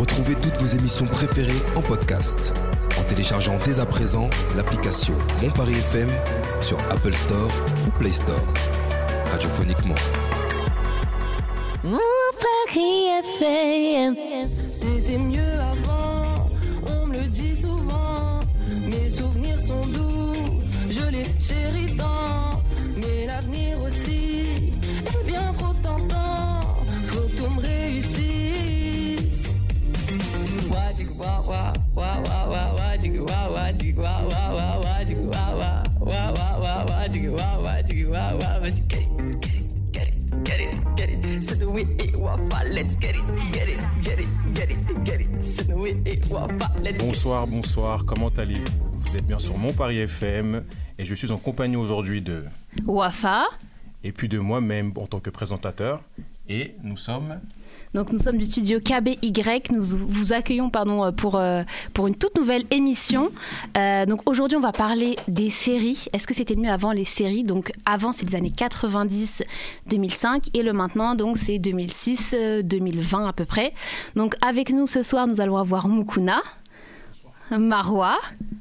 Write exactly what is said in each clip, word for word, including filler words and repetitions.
Retrouvez toutes vos émissions préférées en podcast en téléchargeant dès à présent l'application Mon Paris F M sur Apple Store ou Play Store. Radiophoniquement. Mon Paris F M. C'était mieux avant, on me le dit souvent. Mes souvenirs sont doux, je les chéris tant. Mais l'avenir aussi est bien trop tentant. Faut que tout me réussisse. Wa jig wa wa wa wa wa wa jig wa wa jig wa wa wa wa jig wa wa wa wa wa wa jig wa wa jig wa wa. Vas-y, get it, get it, get it, get it, get it. C'est the way it wafa, let's get it, get it, get it, get it, get it. C'est the way it wafa, let's get it. Bonsoir, bonsoir, comment allez-vous ? Vous êtes bien sur Mon Paris F M et je suis en compagnie aujourd'hui de Wafa et puis de moi-même en tant que présentateur et nous sommes... Donc nous sommes du studio K B Y, nous vous accueillons pardon, pour, euh, pour une toute nouvelle émission. Euh, donc aujourd'hui on va parler des séries. Est-ce que c'était mieux avant les séries ? Donc avant c'est les années quatre-vingt-dix deux mille cinq et le maintenant donc c'est deux mille six deux mille vingt à peu près. Donc avec nous ce soir nous allons avoir Mukuna, Marwa,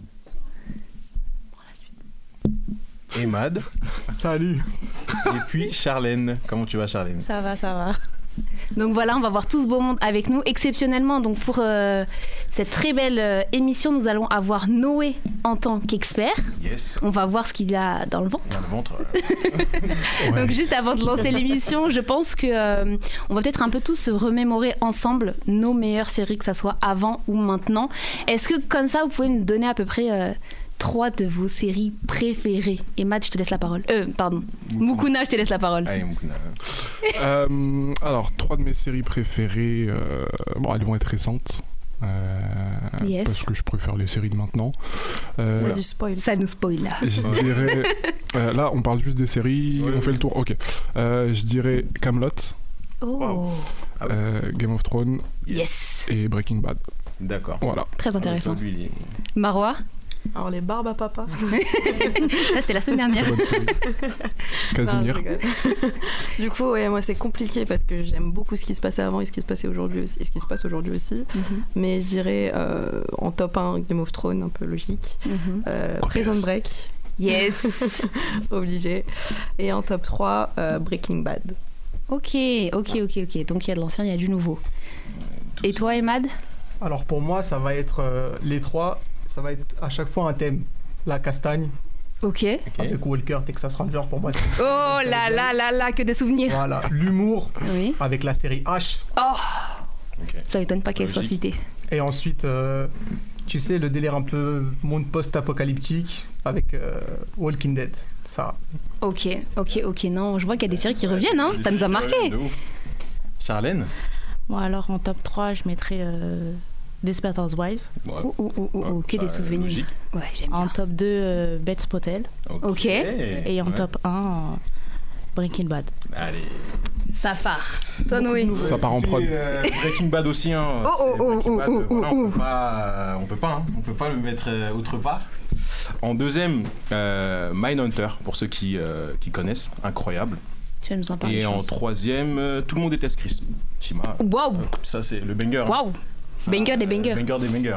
Emad. Salut. Et puis Charlène. Comment tu vas Charlène ? Ça va, ça va. Donc voilà, on va voir tout ce beau monde avec nous. Exceptionnellement, donc pour euh, cette très belle euh, émission, nous allons avoir Noé en tant qu'expert. Yes. On va voir ce qu'il a dans le ventre. Dans le ventre. Euh... ouais. Donc juste avant de lancer l'émission, je pense que euh, on va peut-être un peu tous se remémorer ensemble nos meilleures séries, que ça soit avant ou maintenant. Est-ce que comme ça, vous pouvez nous donner à peu près euh, trois de vos séries préférées ? Emad, je te laisse la parole. Euh, pardon. Mukuna, Mukuna je te laisse la parole. Allez, Mukuna. euh, alors, trois de mes séries préférées, euh, bon, elles vont être récentes. Euh, yes. Parce que je préfère les séries de maintenant. Euh, C'est du spoil. Ça nous spoil là. Je dirais. euh, là, on parle juste des séries, oui, on oui. fait le tour. Ok. Euh, je dirais Camelot. Oh. Wow. Euh, Game of Thrones. Yes. Et Breaking Bad. D'accord. Voilà. Très intéressant. Marwa. Alors les barbes à papa. Là c'était la semaine dernière. Casimir. Du coup ouais, moi c'est compliqué parce que j'aime beaucoup ce qui se passait avant et ce qui se passait aujourd'hui aussi, et ce qui se passe aujourd'hui aussi. Mm-hmm. Mais je dirais euh, en top un Game of Thrones, un peu logique. Mm-hmm. Euh, oh, Prison yes. Break. Yes. Obligé. Et en top trois euh, Breaking Bad. Ok, ok, ok, ok. Donc il y a de l'ancien, il y a du nouveau. Tout et toi Emad ? Alors pour moi ça va être euh, les trois. Ça va être à chaque fois un thème. La castagne. Ok. Avec Walker, Texas Ranger, pour moi. C'est oh là là là là, que des souvenirs. Voilà. L'humour. Oui. Avec la série H. Oh. Okay. Ça m'étonne pas qu'elle soit citée. Et ensuite, euh, tu sais, le délire un peu monde post-apocalyptique avec euh, Walking Dead. Ça. Ok, ok, ok. Non, je vois qu'il y a des séries qui reviennent. Hein. Ça nous a marqué. Charlène ? Bon, alors en top trois, je mettrais. Euh... Desperate Housewives. Ouais. Ouh, ouh, ouh, ouh, ouais, que des souvenirs. Ouais, j'aime en bien. top deux, euh, Bates Motel. Ok. okay. Et en ouais. top un, euh, Breaking Bad. Allez. Ça part. Toi, Noé. Ça part en prod. Euh, Breaking Bad aussi. Hein. Oh, oh, oh, oh, Bad, oh, voilà, oh, on peut pas, on peut pas, hein. on peut pas le mettre euh, autre part. En deuxième, euh, Mindhunter, pour ceux qui, euh, qui connaissent. Incroyable. Tu vas nous en parler. Et en troisième, euh, Tout le monde déteste Chris. Shima. Waouh. Euh, ça, c'est le banger. Waouh. Hein. Banger des bangers. Banger des bangers.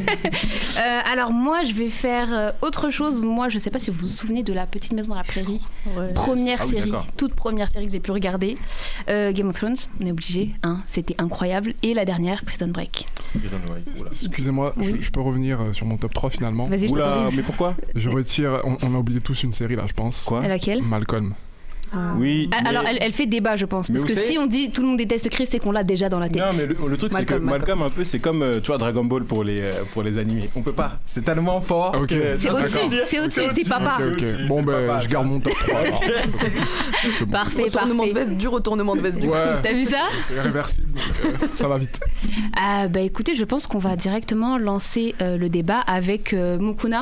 euh, alors moi, je vais faire euh, autre chose. Moi, je sais pas si vous vous souvenez de La Petite Maison dans la Prairie. Ouais. Première ah oui, série, d'accord. toute première série que j'ai pu regarder. Euh, Game of Thrones, on est obligé. Hein, c'était incroyable. Et la dernière, Prison Break. Prison Break. Oula. Excusez-moi, oui. je, je peux revenir sur mon top trois finalement. Vas-y, je Oula, t'autorise. Mais pourquoi ? Je retire, on, on a oublié tous une série là, je pense. Quoi ? À laquelle ? Malcolm. Ah. Oui. Mais... Alors, elle, elle fait débat, je pense. Parce que savez... si on dit tout le monde déteste Chris, c'est qu'on l'a déjà dans la tête. Non, mais le, le truc, Malcolm, c'est que Malcolm, Malcolm, un peu, c'est comme, tu vois, Dragon Ball pour les, pour les animés. On peut pas. C'est tellement fort. Okay. Que... C'est au-dessus, c'est au-dessus, c'est, c'est papa. Okay, okay. Bon, ben, bah, je garde mon top trois. Alors. C'est bon. Parfait, retournement parfait. De veste, du retournement de veste. Du ouais. T'as vu ça ? C'est réversible, donc euh, ça va vite. Euh, bah, écoutez, je pense qu'on va directement lancer euh, le débat avec euh, Mukuna.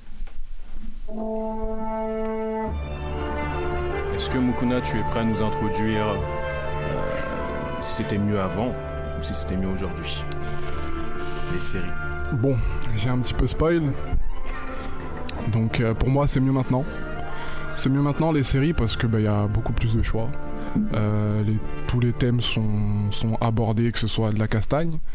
Est-ce que Mukuna, tu es prêt à nous introduire euh, si c'était mieux avant ou si c'était mieux aujourd'hui ? Les séries. Bon, j'ai un petit peu spoil. Donc euh, pour moi, c'est mieux maintenant. C'est mieux maintenant les séries parce que bah, y a beaucoup plus de choix. Euh, les, tous les thèmes sont, sont abordés, que ce soit de la castagne,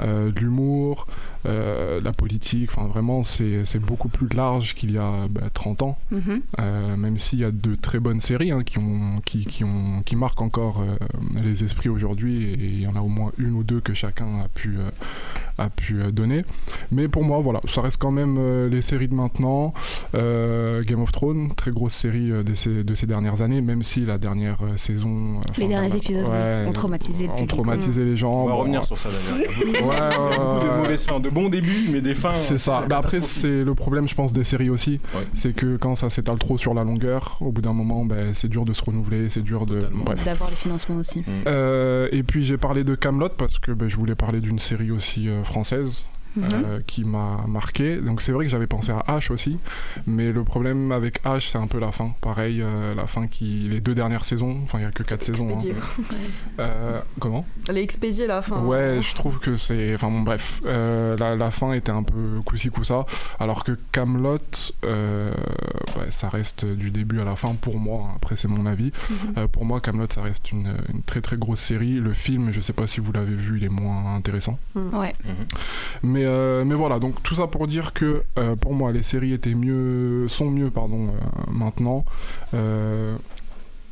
euh, de l'humour, euh, la politique, enfin vraiment c'est, c'est beaucoup plus large qu'il y a bah, trente ans, mm-hmm. euh, même s'il y a de très bonnes séries hein, qui, ont, qui, qui, ont, qui marquent encore euh, les esprits aujourd'hui, et il y en a au moins une ou deux que chacun a pu, euh, a pu euh, donner. Mais pour moi, voilà, ça reste quand même euh, les séries de maintenant. Euh, Game of Thrones, très grosse série euh, de, ces, de ces dernières années, même si la dernière euh, saison... Euh, les derniers épisodes ouais, ont traumatisé le public. Ont traumatisé les gens. On va bon, revenir sur ça d'ailleurs. ouais, ouais, beaucoup de mauvaises fins, de bons débuts, mais des fins... C'est ça. Bah après, c'est le problème, je pense, des séries aussi. Ouais. C'est que quand ça s'étale trop sur la longueur, au bout d'un moment, bah, c'est dur de se renouveler, c'est dur de... Bref. D'avoir le financement aussi. Mmh. Euh, et puis j'ai parlé de Kaamelott parce que bah, je voulais parler d'une série aussi euh, française. Mmh. Euh, qui m'a marqué. Donc c'est vrai que j'avais pensé à H aussi, mais le problème avec H, c'est un peu la fin. Pareil, euh, la fin qui... Les deux dernières saisons, enfin il n'y a que quatre saisons. Hein. Euh, comment ? Elle est expédiée la fin. Ouais, je trouve que c'est... Enfin bon, bref. Euh, la, la fin était un peu coup-ci, coup-ça, alors que Kaamelott, euh, ouais, ça reste du début à la fin pour moi. Hein. Après, c'est mon avis. Mmh. Euh, pour moi, Kaamelott, ça reste une, une très très grosse série. Le film, je sais pas si vous l'avez vu, il est moins intéressant. Mmh. Ouais. Mmh. Mais Mais, euh, mais voilà, donc tout ça pour dire que euh, pour moi les séries étaient mieux, sont mieux pardon, euh, maintenant. Euh... Comment ?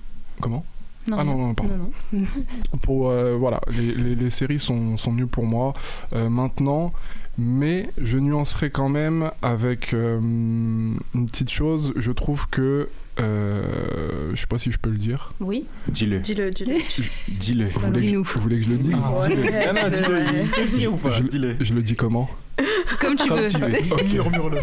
Non, ah non, non, pardon. Non, non. pour, euh, voilà, les, les, les séries sont, sont mieux pour moi euh, maintenant, mais je nuancerai quand même avec euh, une petite chose. Je trouve que Euh, je sais pas si je peux le dire. Oui. Dis-le. Dis-le, dis-le. Dis-le. Vous voulez, que, vous voulez que je le dise ah, ouais. dis-le. Non, non, dis-le. Dis-le ou pas je, dis-le. Je le dis comment ? Comme tu Comme veux. Tu veux. Murmure-le.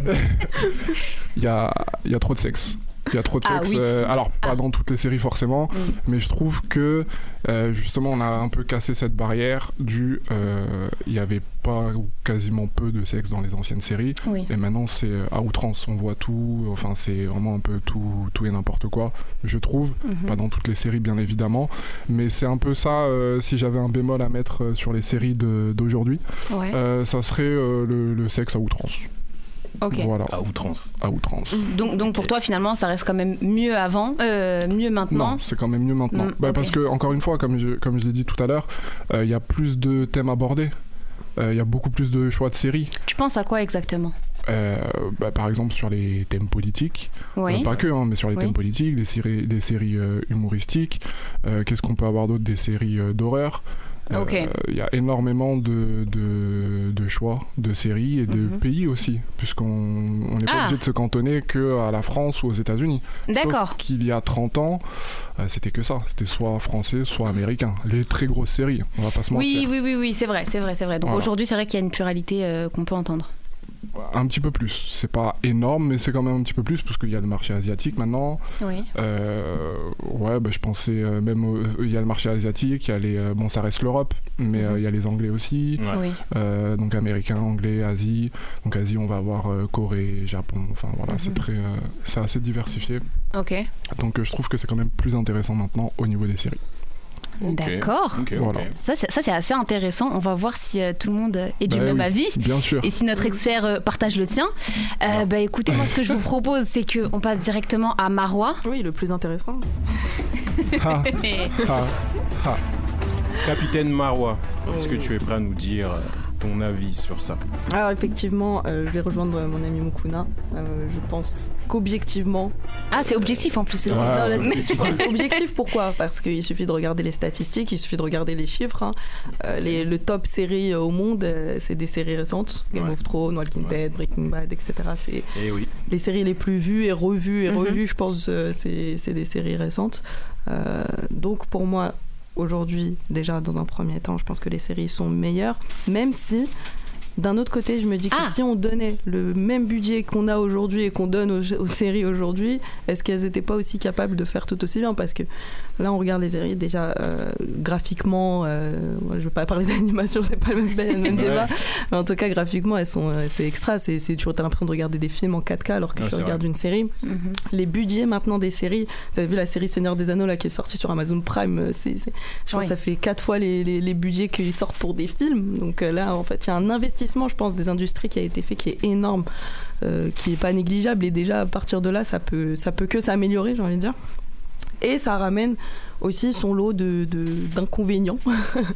Il y a, il y a trop de sexe. Il y a trop de sexe. Ah, oui. euh, alors, pas ah. dans toutes les séries forcément, mm. mais je trouve que euh, justement, on a un peu cassé cette barrière du. Euh, il n'y avait pas ou quasiment peu de sexe dans les anciennes séries. Oui. Et maintenant, c'est à outrance. On voit tout. Enfin, c'est vraiment un peu tout, tout et n'importe quoi, je trouve. Mm-hmm. Pas dans toutes les séries, bien évidemment. Mais c'est un peu ça. Euh, si j'avais un bémol à mettre sur les séries de, d'aujourd'hui, ouais. euh, ça serait euh, le, le sexe à outrance. Ok. Voilà. À outrance. À outrance. Donc, donc pour toi, finalement, ça reste quand même mieux avant, euh, mieux maintenant. Non, c'est quand même mieux maintenant. Mmh, bah, okay. Parce que, encore une fois, comme je, comme je l'ai dit tout à l'heure, il euh, y a plus de thèmes abordés. Il euh, y a beaucoup plus de choix de séries. Tu penses à quoi exactement ? Euh, bah, par exemple sur les thèmes politiques, oui. euh, pas que, hein, mais sur les oui. thèmes politiques, des séries, des séries euh, humoristiques. Euh, qu'est-ce qu'on peut avoir d'autre ? Des séries euh, d'horreur. Il okay. euh, y a énormément de, de, de choix de séries et de mm-hmm. pays aussi, puisqu'on n'est pas ah. obligé de se cantonner qu'à la France ou aux États-Unis. D'accord. Sauf qu'il y a trente ans, euh, c'était que ça. C'était soit français, soit américain. Les très grosses séries, on va pas se mentir. Oui, oui, oui, oui, c'est vrai, c'est vrai, c'est vrai. Donc voilà. Aujourd'hui, c'est vrai qu'il y a une pluralité euh, qu'on peut entendre. Un petit peu plus. C'est pas énorme, mais c'est quand même un petit peu plus parce qu'il y a le marché asiatique maintenant. Oui. Euh, ouais, bah, je pensais euh, même au, il y a le marché asiatique, il y a les euh, bon ça reste l'Europe, mais euh, il y a les Anglais aussi. Ouais. Oui. Euh, donc américains, Anglais, Asie. Donc Asie, on va avoir euh, Corée, Japon. Enfin voilà, mm-hmm. c'est très, euh, c'est assez diversifié. Ok. Donc euh, je trouve que c'est quand même plus intéressant maintenant au niveau des séries. Okay. D'accord. Okay, voilà. okay. Ça, c'est, ça, c'est assez intéressant. On va voir si euh, tout le monde est du bah, même oui, avis. Bien sûr. Et si notre expert euh, partage le tien. Euh, bah, écoutez, moi, ce que je vous propose, c'est qu'on passe directement à Marois. Oui, le plus intéressant. ha, ha, ha. Capitaine Marois, est-ce que tu es prêt à nous dire ton avis sur ça ? Alors effectivement, euh, je vais rejoindre mon ami Mukuna. Euh, je pense qu'objectivement... Ah, c'est objectif en plus. C'est, ouais, non, là, c'est, c'est, c'est objectif, pourquoi ? Parce qu'il suffit de regarder les statistiques, il suffit de regarder les chiffres. Hein. Euh, les, le top série au monde, euh, c'est des séries récentes. Game ouais. of Thrones, Walking ouais. Dead, Breaking Bad, et cetera. C'est et oui. les séries les plus vues et revues et mm-hmm. revues, je pense, euh, c'est, c'est des séries récentes. Euh, donc pour moi... Aujourd'hui, déjà dans un premier temps, je pense que les séries sont meilleures, même si d'un autre côté, je me dis que ah. si on donnait le même budget qu'on a aujourd'hui et qu'on donne aux, aux séries aujourd'hui, est-ce qu'elles n'étaient pas aussi capables de faire tout aussi bien ? Parce que là, on regarde les séries déjà euh, graphiquement. Euh, je ne vais pas parler d'animation, c'est pas le même, le même débat. Ouais. Mais en tout cas, graphiquement, elles sont, c'est extra. C'est, c'est toujours, t'as l'impression de regarder des films en quatre K alors que ouais, tu regardes vrai. Une série. Mm-hmm. Les budgets maintenant des séries. Vous avez vu la série Seigneur des Anneaux là qui est sortie sur Amazon Prime. C'est, c'est, je pense oui. que ça fait quatre fois les, les, les budgets qu'ils sortent pour des films. Donc euh, là, en fait, il y a un investissement, je pense, des industries qui a été fait, qui est énorme, euh, qui est pas négligeable, et déjà à partir de là, ça peut, ça peut que s'améliorer, j'ai envie de dire. Et ça ramène aussi son lot de, de, d'inconvénients.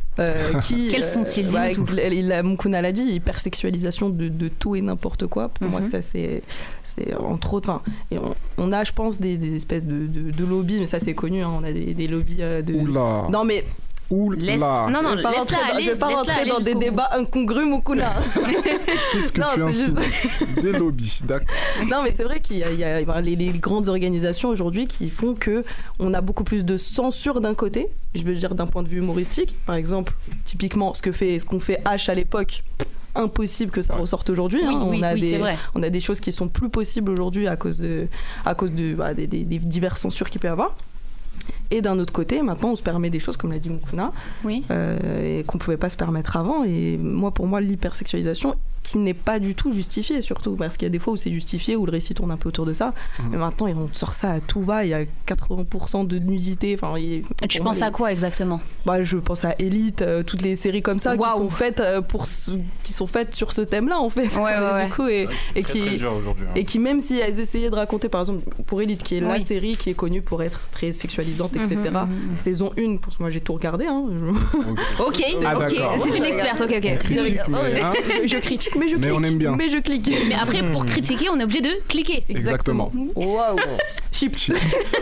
Euh, qui, Quels sont-ils euh, bah, il a, Mukuna l'a dit, hypersexualisation de, de tout et n'importe quoi. Pour mm-hmm. moi, ça c'est, c'est entre autres. Enfin, on, on a, je pense, des, des espèces de, de, de lobbies, mais ça c'est connu. Hein, on a des, des lobbies euh, de. Oula. Non mais. Laisse... Non, non, laisse-la dans, aller. Je vais pas rentrer dans des débats incongrus, Mukuna. Qu'est-ce que non, tu insinues juste... Des lobbies, d'accord. Non, mais c'est vrai qu'il y a, il y a les, les grandes organisations aujourd'hui qui font que on a beaucoup plus de censure d'un côté. Je veux dire d'un point de vue humoristique. Par exemple, typiquement, ce que fait, ce qu'on fait H à l'époque. Impossible que ça ressorte aujourd'hui. Oui, hein. oui, on, a oui, des, c'est vrai. on a des choses qui sont plus possibles aujourd'hui à cause de, à cause de bah, des, des, des diverses censures qu'il peut y avoir. Et d'un autre côté, maintenant, on se permet des choses, comme l'a dit Mukuna, oui. euh, et qu'on ne pouvait pas se permettre avant. Et moi, pour moi, l'hypersexualisation, qui n'est pas du tout justifiée, surtout, parce qu'il y a des fois où c'est justifié, où le récit tourne un peu autour de ça. Mmh. Mais maintenant, on sort ça à tout va. Il y a quatre-vingts pour cent de nudité. Enfin, il, tu penses moi, à quoi exactement? Bah, je pense à Elite, euh, toutes les séries comme ça wow. qui sont faites euh, pour ce, qui sont faites sur ce thème-là, en fait. Ouais, ouais, ouais. Du coup, et, et très, qui très dur aujourd'hui, hein. Et qui, même si elles essayaient de raconter, par exemple, pour Elite, qui est oui. la série qui est connue pour être très sexualisante, et cetera. Mmh, mmh. Saison un, pour moi, j'ai tout regardé. Hein. Je... Ok, ah, ok, c'est une experte. Ok, ok. Critique, mais, hein. je, je critique, mais je clique. Mais on aime bien. Mais je clique. Mais après, pour critiquer, on est obligé de cliquer. Exactement. Waouh. Chips.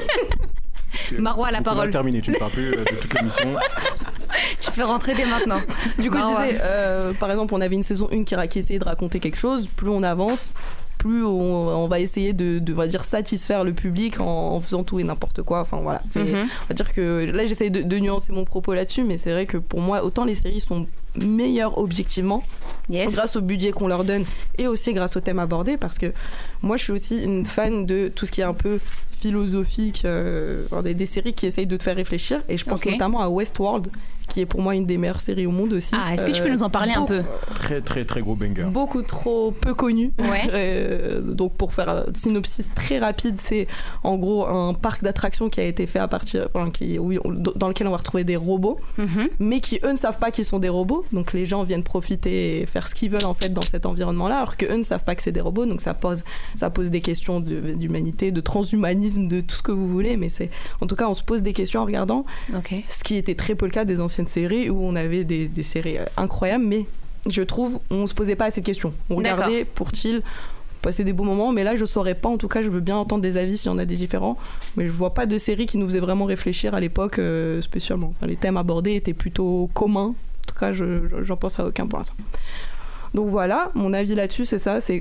Marois, la Donc parole. On a terminé, tu ne parles plus de toute l'émission. Tu peux rentrer dès maintenant. Du coup, Marois. Je disais, euh, par exemple, on avait une saison un qui, qui essayait de raconter quelque chose. Plus on avance, plus on, on va essayer de, de on va dire, satisfaire le public en, en faisant tout et n'importe quoi. Enfin voilà. C'est, mm-hmm. On va dire que là, j'essaye de, de nuancer mon propos là-dessus, mais c'est vrai que pour moi, autant les séries sont meilleures objectivement, yes. grâce au budget qu'on leur donne et aussi grâce au thème abordé, parce que moi, je suis aussi une fan de tout ce qui est un peu philosophique, euh, des, des séries qui essayent de te faire réfléchir, et je pense okay. notamment à Westworld, qui est pour moi une des meilleures séries au monde aussi. Ah, est-ce que tu peux euh, nous en parler un peu? Très très très gros banger. Beaucoup trop peu connu. Ouais. euh, donc pour faire un synopsis très rapide, c'est en gros un parc d'attractions qui a été fait à partir, enfin, qui, oui, dans lequel on va retrouver des robots, mm-hmm. mais qui eux ne savent pas qu'ils sont des robots. Donc les gens viennent profiter et faire ce qu'ils veulent en fait dans cet environnement-là, alors que eux ne savent pas que c'est des robots. Donc ça pose, ça pose des questions de, d'humanité, de transhumanisme, de tout ce que vous voulez. Mais c'est, en tout cas, on se pose des questions en regardant. Okay. Ce qui était très peu le cas des anciennes séries où on avait des, des séries incroyables, mais je trouve on se posait pas assez de questions. On regardait D'accord. pour-il passer des beaux moments, mais là je saurais pas. En tout cas, je veux bien entendre des avis s'il y en a des différents, mais je vois pas de série qui nous faisait vraiment réfléchir à l'époque euh, spécialement. Enfin, les thèmes abordés étaient plutôt communs. En tout cas, je, je, j'en pense à aucun pour l'instant. Donc voilà, mon avis là-dessus, c'est ça. C'est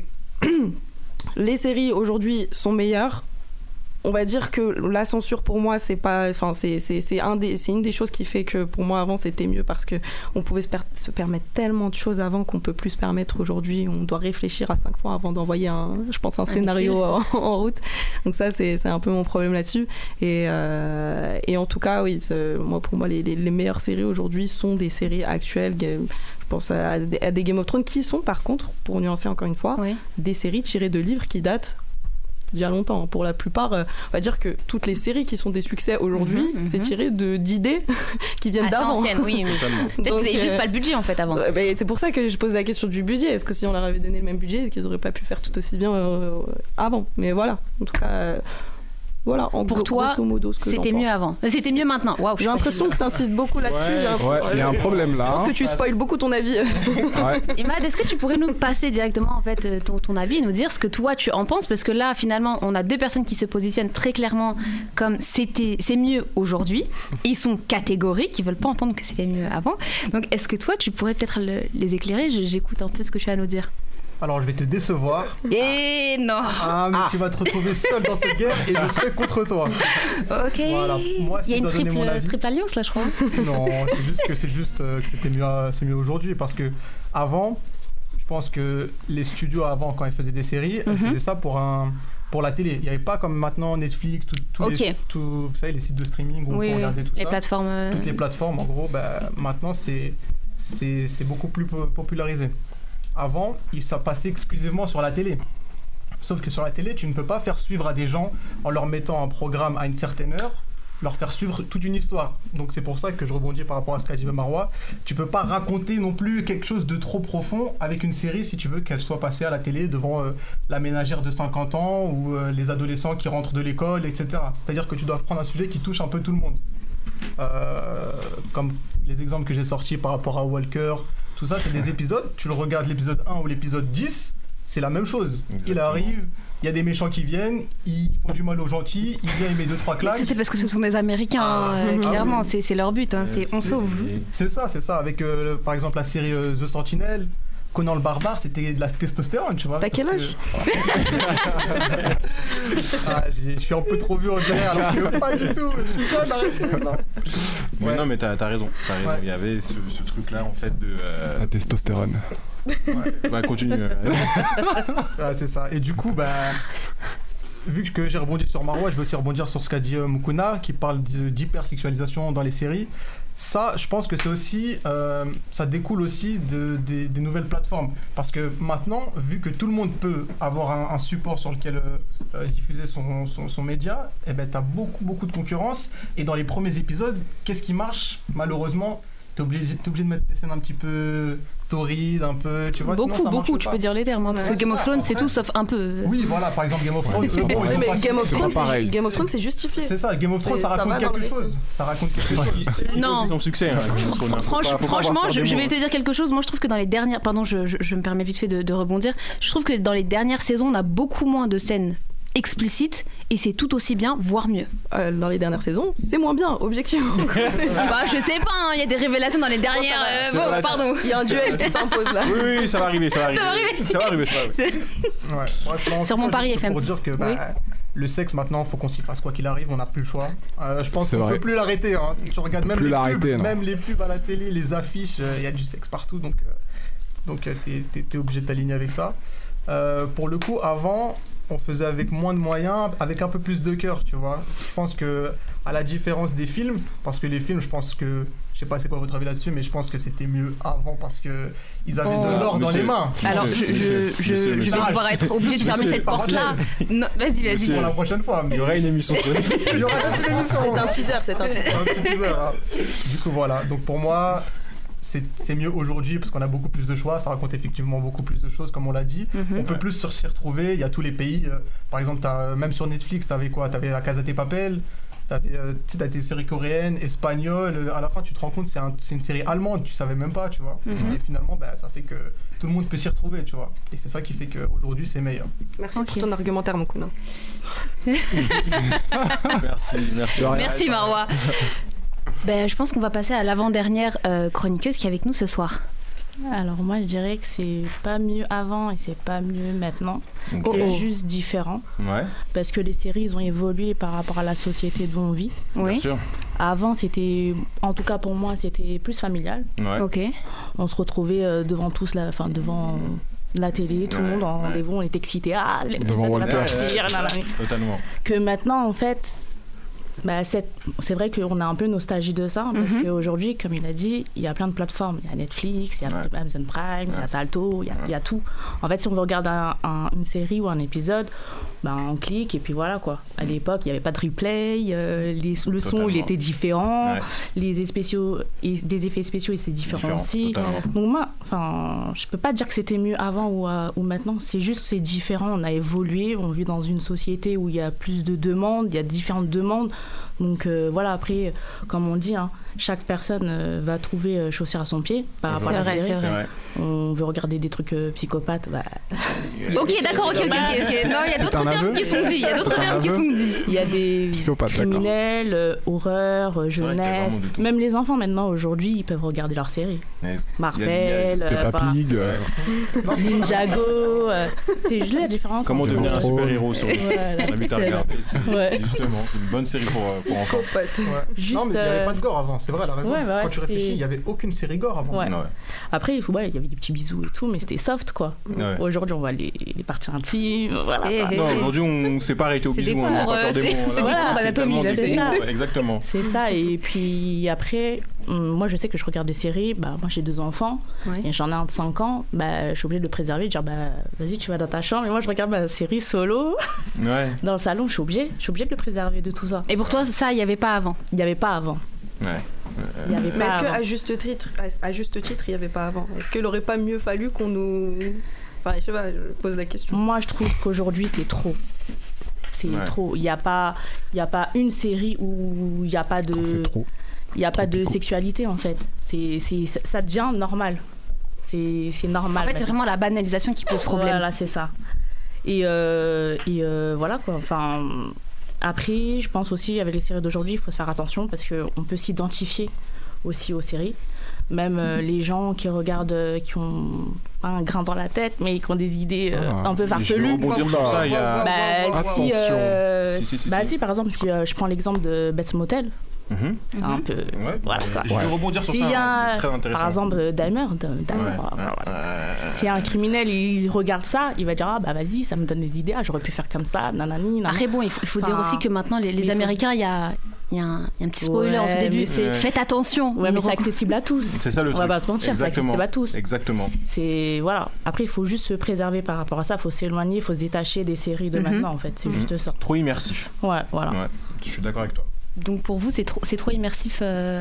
les séries aujourd'hui sont meilleures. On va dire que la censure pour moi c'est pas, enfin c'est c'est c'est un des c'est une des choses qui fait que pour moi avant c'était mieux, parce que on pouvait se, per- se permettre tellement de choses avant qu'on peut plus se permettre aujourd'hui. On doit réfléchir à cinq fois avant d'envoyer un, je pense, un, un scénario en, en route. Donc ça c'est c'est un peu mon problème là-dessus. Et euh, et en tout cas oui, moi pour moi les, les les meilleures séries aujourd'hui sont des séries actuelles. Je pense à, à des Game of Thrones qui sont par contre, pour nuancer encore une fois, oui. des séries tirées de livres qui datent il y a longtemps. Pour la plupart, euh, on va dire que toutes les séries qui sont des succès aujourd'hui, mmh, mmh. c'est tiré de, d'idées qui viennent ah, d'avant. C'est ancienne, oui. Mais peut-être que vous n'avez euh, juste pas le budget en fait avant. Euh, bah, c'est pour ça que je pose la question du budget. Est-ce que si on leur avait donné le même budget, est-ce qu'ils n'auraient pas pu faire tout aussi bien euh, avant? Mais voilà, en tout cas... Euh, Voilà, en pour gros, toi, modo, ce que c'était mieux avant. C'était mieux maintenant. Waouh, j'ai l'impression que tu insistes beaucoup là-dessus. Ouais, j'ai ouais, il y a un problème là. Je pense que tu spoiles beaucoup ton avis. Ouais. Imad, est-ce que tu pourrais nous passer directement en fait ton, ton avis et nous dire ce que toi tu en penses, parce que là finalement on a deux personnes qui se positionnent très clairement comme c'était c'est mieux aujourd'hui et ils sont catégoriques, ils veulent pas entendre que c'était mieux avant. Donc est-ce que toi tu pourrais peut-être le, les éclairer? J'écoute un peu ce que tu as à nous dire. Alors je vais te décevoir. Et non. Ah mais ah. tu vas te retrouver seul dans cette guerre et je serai contre toi. Ok. Voilà. Moi, si il y a une triple, mon avis, triple alliance là, je crois. Non, c'est juste que c'est juste euh, que c'était mieux, c'est mieux aujourd'hui, parce que avant, je pense que les studios avant, quand ils faisaient des séries, mm-hmm. ils faisaient ça pour un pour la télé. Il n'y avait pas comme maintenant Netflix, tout, tout okay. les, tout, vous savez, les sites de streaming où oui, on peut regarder tout les ça. Plateformes, euh... Toutes les plateformes, en gros, bah, maintenant c'est c'est c'est beaucoup plus popularisé. Avant, ça passait exclusivement sur la télé. Sauf que sur la télé, tu ne peux pas faire suivre à des gens en leur mettant un programme à une certaine heure, leur faire suivre toute une histoire. Donc c'est pour ça que je rebondis par rapport à ce qu'a dit Marois. Tu peux pas raconter non plus quelque chose de trop profond avec une série si tu veux qu'elle soit passée à la télé devant euh, la ménagère de cinquante ans ou euh, les adolescents qui rentrent de l'école, et cetera. C'est-à-dire que tu dois prendre un sujet qui touche un peu tout le monde. Euh, comme les exemples que j'ai sortis par rapport à Walker, tout ça, c'est des épisodes. Tu le regardes l'épisode un ou l'épisode dix, c'est la même chose. Exactement. Il arrive, il y a des méchants qui viennent, ils font du mal aux gentils, il vient, il met deux, trois claques. C'est parce que ce sont des Américains, ah, euh, ah, clairement, oui. c'est, c'est leur but, hein, c'est on sauve. C'est ça, c'est ça. Avec euh, par exemple la série euh, The Sentinel, Conan le Barbare, c'était de la testostérone, tu vois. T'as quel âge que... ah, Je suis un peu trop vieux en dirait, alors que pas du tout, je suis jeune, arrêtez. Non, ouais. Ouais, non mais t'as, t'as raison, t'as raison. Ouais. Il y avait ce, ce truc-là en fait de... Euh... La testostérone. Ouais, bah continue. Ah, c'est ça, et du coup, bah... vu que j'ai rebondi sur Marwa, je veux aussi rebondir sur ce qu'a dit euh, Mukuna, qui parle d'hypersexualisation dans les séries. Ça, je pense que c'est aussi, euh, ça découle aussi de, de, des nouvelles plateformes. Parce que maintenant, vu que tout le monde peut avoir un, un support sur lequel euh, diffuser son, son, son média, eh ben, tu as beaucoup, beaucoup de concurrence. Et dans les premiers épisodes, qu'est-ce qui marche ? Malheureusement, tu es obligé, t'es obligé de mettre des scènes un petit peu torrides, un peu, tu vois. Beaucoup, sinon, beaucoup, tu peux dire les termes. Hein, parce ouais, que Game of Thrones, c'est tout sauf un peu. Oui, voilà, par exemple, Game of Thrones. Ouais, bon, mais mais Game, of Thrones c'est, Game of Thrones, c'est justifié. C'est ça, Game of Thrones, ça raconte quelque chose. Ça raconte quelque chose. C'est non. son succès. Hein, Franch, pas, franchement, je, je vais te dire quelque chose. Moi, je trouve que dans les dernières. Pardon, je, je, je me permets vite fait de, de rebondir. Je trouve que dans les dernières saisons, on a beaucoup moins de scènes explicite et c'est tout aussi bien, voire mieux. Euh, dans les dernières saisons, c'est moins bien, objectivement. Bah, je sais pas, il hein, y a des révélations dans les dernières. Bon, euh, bon pardon. Il y a un duel qui s'impose là. Oui, oui, ça va arriver, ça va arriver. Ça va arriver, ça va arriver. Ça va arriver. Ouais, sur mon pari F M. Pour dire que bah, oui. le sexe maintenant, faut qu'on s'y fasse quoi qu'il arrive, on n'a plus le choix. Euh, je pense c'est qu'on vrai. peut plus l'arrêter. Hein. Tu regardes même plus les pubs, même les pubs à la télé, les affiches, il euh, y a du sexe partout, donc euh, donc euh, t'es, t'es, t'es obligé de t'aligner avec ça. Euh, pour le coup, avant, on faisait avec moins de moyens, avec un peu plus de cœur, tu vois. Je pense que, à la différence des films, parce que les films, je pense que, je sais pas c'est quoi votre avis là-dessus, mais je pense que c'était mieux avant parce que ils avaient oh, de l'or dans les mains. Alors, je, je, je, je vais devoir être obligé de fermer cette porte-là. Non, vas-y, vas-y. Monsieur, pour la prochaine fois. Mais... Il y aura une émission. Il y aura une émission. C'est un teaser, c'est un teaser. C'est un petit teaser. Hein. Du coup, voilà. Donc pour moi. C'est, c'est mieux aujourd'hui parce qu'on a beaucoup plus de choix, ça raconte effectivement beaucoup plus de choses comme on l'a dit. Mm-hmm. On peut plus s'y retrouver, il y a tous les pays. Euh, par exemple, t'as, même sur Netflix, t'avais quoi ? T'avais La Casa de Papel, t'avais euh, t'as des séries coréennes, espagnoles. À la fin, tu te rends compte, c'est, un, c'est une série allemande, tu savais même pas, tu vois. Mm-hmm. Et finalement, bah, ça fait que tout le monde peut s'y retrouver, tu vois. Et c'est ça qui fait qu'aujourd'hui, c'est meilleur. Merci okay. pour ton argumentaire, mon cousin. Merci, merci. Merci, Marwa. Ben, je pense qu'on va passer à l'avant-dernière euh, chroniqueuse qui est avec nous ce soir. Alors moi je dirais que c'est pas mieux avant et c'est pas mieux maintenant. Okay. C'est oh. juste différent. Ouais. Parce que les séries ils ont évolué par rapport à la société d'où on vit. Oui. Bien sûr. Avant c'était, en tout cas pour moi c'était plus familial. Ouais. Ok. On se retrouvait euh, devant tous la, enfin devant la télé, tout ouais, le monde en ouais. rendez-vous, on était excités. Ah, devant Walter. Totalement. Que maintenant en fait. Bah, c'est, c'est vrai qu'on a un peu nostalgie de ça, parce mm-hmm. qu'aujourd'hui, comme il a dit, il y a plein de plateformes. Il y a Netflix, il y a ouais. Amazon Prime, ouais. il y a Salto, il y a, ouais. il y a tout. En fait, si on veut regarder un, un, une série ou un épisode, bah, on clique et puis voilà quoi. À mm. l'époque, il n'y avait pas de replay, euh, les, le son totalement. Il était différent, ouais. les effets spéciaux, et, des effets spéciaux ils étaient différents Différent, aussi. Totalement. Donc moi, enfin, je peux pas dire que c'était mieux avant ou, euh, ou maintenant. C'est juste c'est différent. On a évolué, on vit dans une société où il y a plus de demandes, il y a différentes demandes. Donc euh, voilà, après, comme on dit, hein, chaque personne euh, va trouver euh, chaussure à son pied par rapport à la série. C'est vrai. On veut regarder des trucs euh, psychopathes. Bah... Ok, d'accord, ok, ok, ok. Non, il y a d'autres termes qui sont dits. Il y a d'autres termes qui sont dits. Il y a des criminels, euh, horreur, euh, jeunesse. Même les enfants maintenant, aujourd'hui, ils peuvent regarder leurs séries. Ouais. Marvel, Peppa Pig, euh, Ninjago. Euh, c'est juste la différence. Comment devenir un super-héros sur on habite à regarder. C'est justement une bonne série pour enfants. Juste, non, mais il n'y avait pas de gore avant, c'est vrai, elle a raison. Ouais, bah ouais, quand tu réfléchis, il n'y avait aucune série gore avant. Ouais. Ouais. Après, ouais, il y avait des petits bisous et tout, mais c'était soft, quoi. Ouais. Aujourd'hui, on voit les, les parties intimes, voilà. Et, non, aujourd'hui, on s'est pas arrêté aux bisous, on n'a pas peur des mots. C'est des cours d'anatomie, là, c'est ça. Exactement. C'est ça, et puis après, moi, je sais que je regarde des séries, bah, moi, j'ai deux enfants, ouais. et j'en ai un de cinq ans, bah, je suis obligée de le préserver, de dire, bah, vas-y, tu vas dans ta chambre, et moi, je regarde ma série solo, ouais. dans le salon, je suis obligée, je suis obligée de le préserver de tout ça. Et pour toi, ça, il n'y avait pas avant? Il n'y avait pas avant. Ouais. Il y avait Mais pas est-ce qu'à juste titre, à juste titre, il n'y avait pas avant? Est-ce qu'il n'aurait pas mieux fallu qu'on nous... Enfin, je sais pas, je pose la question. Moi, je trouve qu'aujourd'hui, c'est trop. C'est ouais. trop. Il n'y a pas, il y a pas une série où il n'y a pas de... C'est trop. il n'y a pas de sexualité en fait. C'est, c'est, ça devient normal. C'est, c'est normal. En fait, c'est vraiment la banalisation qui pose problème. Voilà, c'est ça. Et, euh, et euh, voilà quoi. Enfin, après, je pense aussi avec les séries d'aujourd'hui, il faut se faire attention parce qu'on peut s'identifier aussi aux séries. Même euh, les gens qui regardent, euh, qui ont pas un grain dans la tête, mais qui ont des idées euh, Ah, un peu Je vais farfelues. rebondir sur ça. Il y a... Bah, si, euh, Si, si, si, bah si. si, par exemple, si euh, je prends l'exemple de Bates Motel, Mhm. c'est un peu... Ouais. Voilà, quoi. Je vais rebondir sur S'il ça, y hein, a, c'est très intéressant. par exemple, euh, Dahmer, D- Dahmer, Ouais, voilà, ouais, voilà. ouais. Si un criminel, il regarde ça, il va dire, ah bah vas-y, ça me donne des idées, ah, j'aurais pu faire comme ça, nanani, nanana. Après, bon, il faut, il faut Enfin, dire aussi que maintenant, les, les il faut- Américains, il y a, il y, a un- il y a un petit spoiler Ouais, au tout début. mais c'est- Faites attention. Ouais, mais Ne c'est re- accessible à tous. C'est ça le On truc. va pas se mentir, c'est Exactement. accessible à tous. Exactement. C'est voilà. Après, il faut juste se préserver par rapport à ça. Il faut s'éloigner, il faut se détacher des séries de Mhm. maintenant. En fait, c'est Mhm. juste ça. Trop immersif. Ouais, voilà. Ouais, je suis d'accord avec toi. Donc pour vous, c'est trop, c'est trop immersif euh,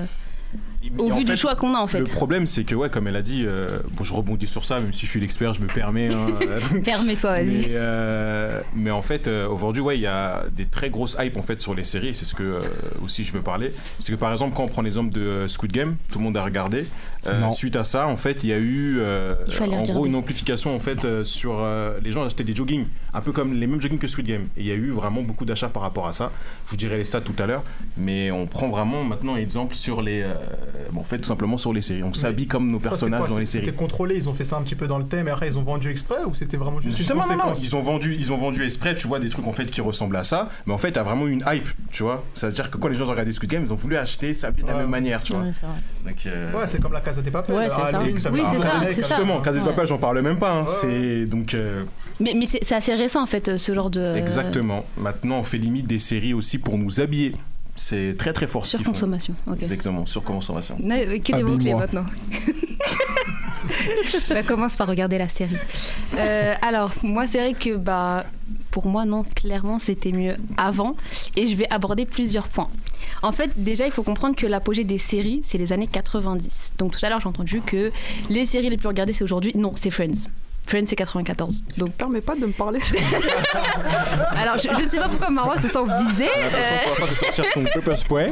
au Et en vu du fait, choix qu'on a en fait. Le problème, c'est que, ouais, comme elle a dit, euh, bon, je rebondis sur ça, même si je suis l'expert, je me permets. Hein, euh, Permets-toi, vas-y. mais, euh, mais en fait, euh, aujourd'hui, ouais, il y a des très grosses hypes en fait sur les séries. Et c'est ce que euh, aussi je veux parler. C'est que par exemple, quand on prend l'exemple de euh, Squid Game, tout le monde a regardé. Euh, Non. suite à ça, en fait, il y a eu, euh, Il fallait en gros, regarder. une amplification en fait euh, sur euh, les gens achetaient des joggings, un peu comme les mêmes joggings que Squid Game. Et il y a eu vraiment beaucoup d'achats par rapport à ça. Je vous dirai les stats tout à l'heure, mais on prend vraiment maintenant exemple sur les, euh, bon, en fait, tout simplement sur les séries. On s'habille comme nos Ça, c'est personnages quoi, dans les c'est- séries. C'était contrôlé, ils ont fait ça un petit peu dans le thème et après ils ont vendu exprès ou c'était vraiment juste Justement, une non, non, conséquence? ils ont vendu, ils ont vendu exprès, tu vois, des trucs en fait qui ressemblent à ça, mais en fait, t'as vraiment eu une hype, tu vois. C'est-à-dire que quand les gens ont regardé Squid Game, ils ont voulu acheter, s'habiller de la Ouais. même manière, tu vois. Ouais, c'est vrai. Donc, euh, Ouais, c'est comme la Casa des Papel. Ouais, c'est ça. Halloween, ça Oui, me c'est rappelle ça, les c'est mecs, ça. Justement, Casa de Ouais. Papel, j'en parle même pas. hein. Ouais. C'est donc euh, Mais, mais c'est, c'est assez récent en fait, ce genre de. exactement. Maintenant, on fait limite des séries aussi pour nous habiller. C'est très très fort. ce qu'ils font. Surconsommation. Ok. Exactement, surconsommation. Non, euh, que des mots-clés Habille-moi. maintenant. Bah, commence par regarder la série. Euh, alors, moi, c'est vrai que bah, pour moi, non, clairement, c'était mieux avant. Et je vais aborder plusieurs points. En fait, déjà, il faut comprendre que l'apogée des séries, c'est les années quatre-vingt-dix. Donc, tout à l'heure, j'ai entendu que les séries les plus regardées, c'est aujourd'hui. Non, c'est Friends. Friends, c'est quatre-vingt-quatorze. Donc, Ne permets pas de me parler. alors, je, je ne sais pas pourquoi Marois se sent visé. euh, On va pas sortir son purpose point.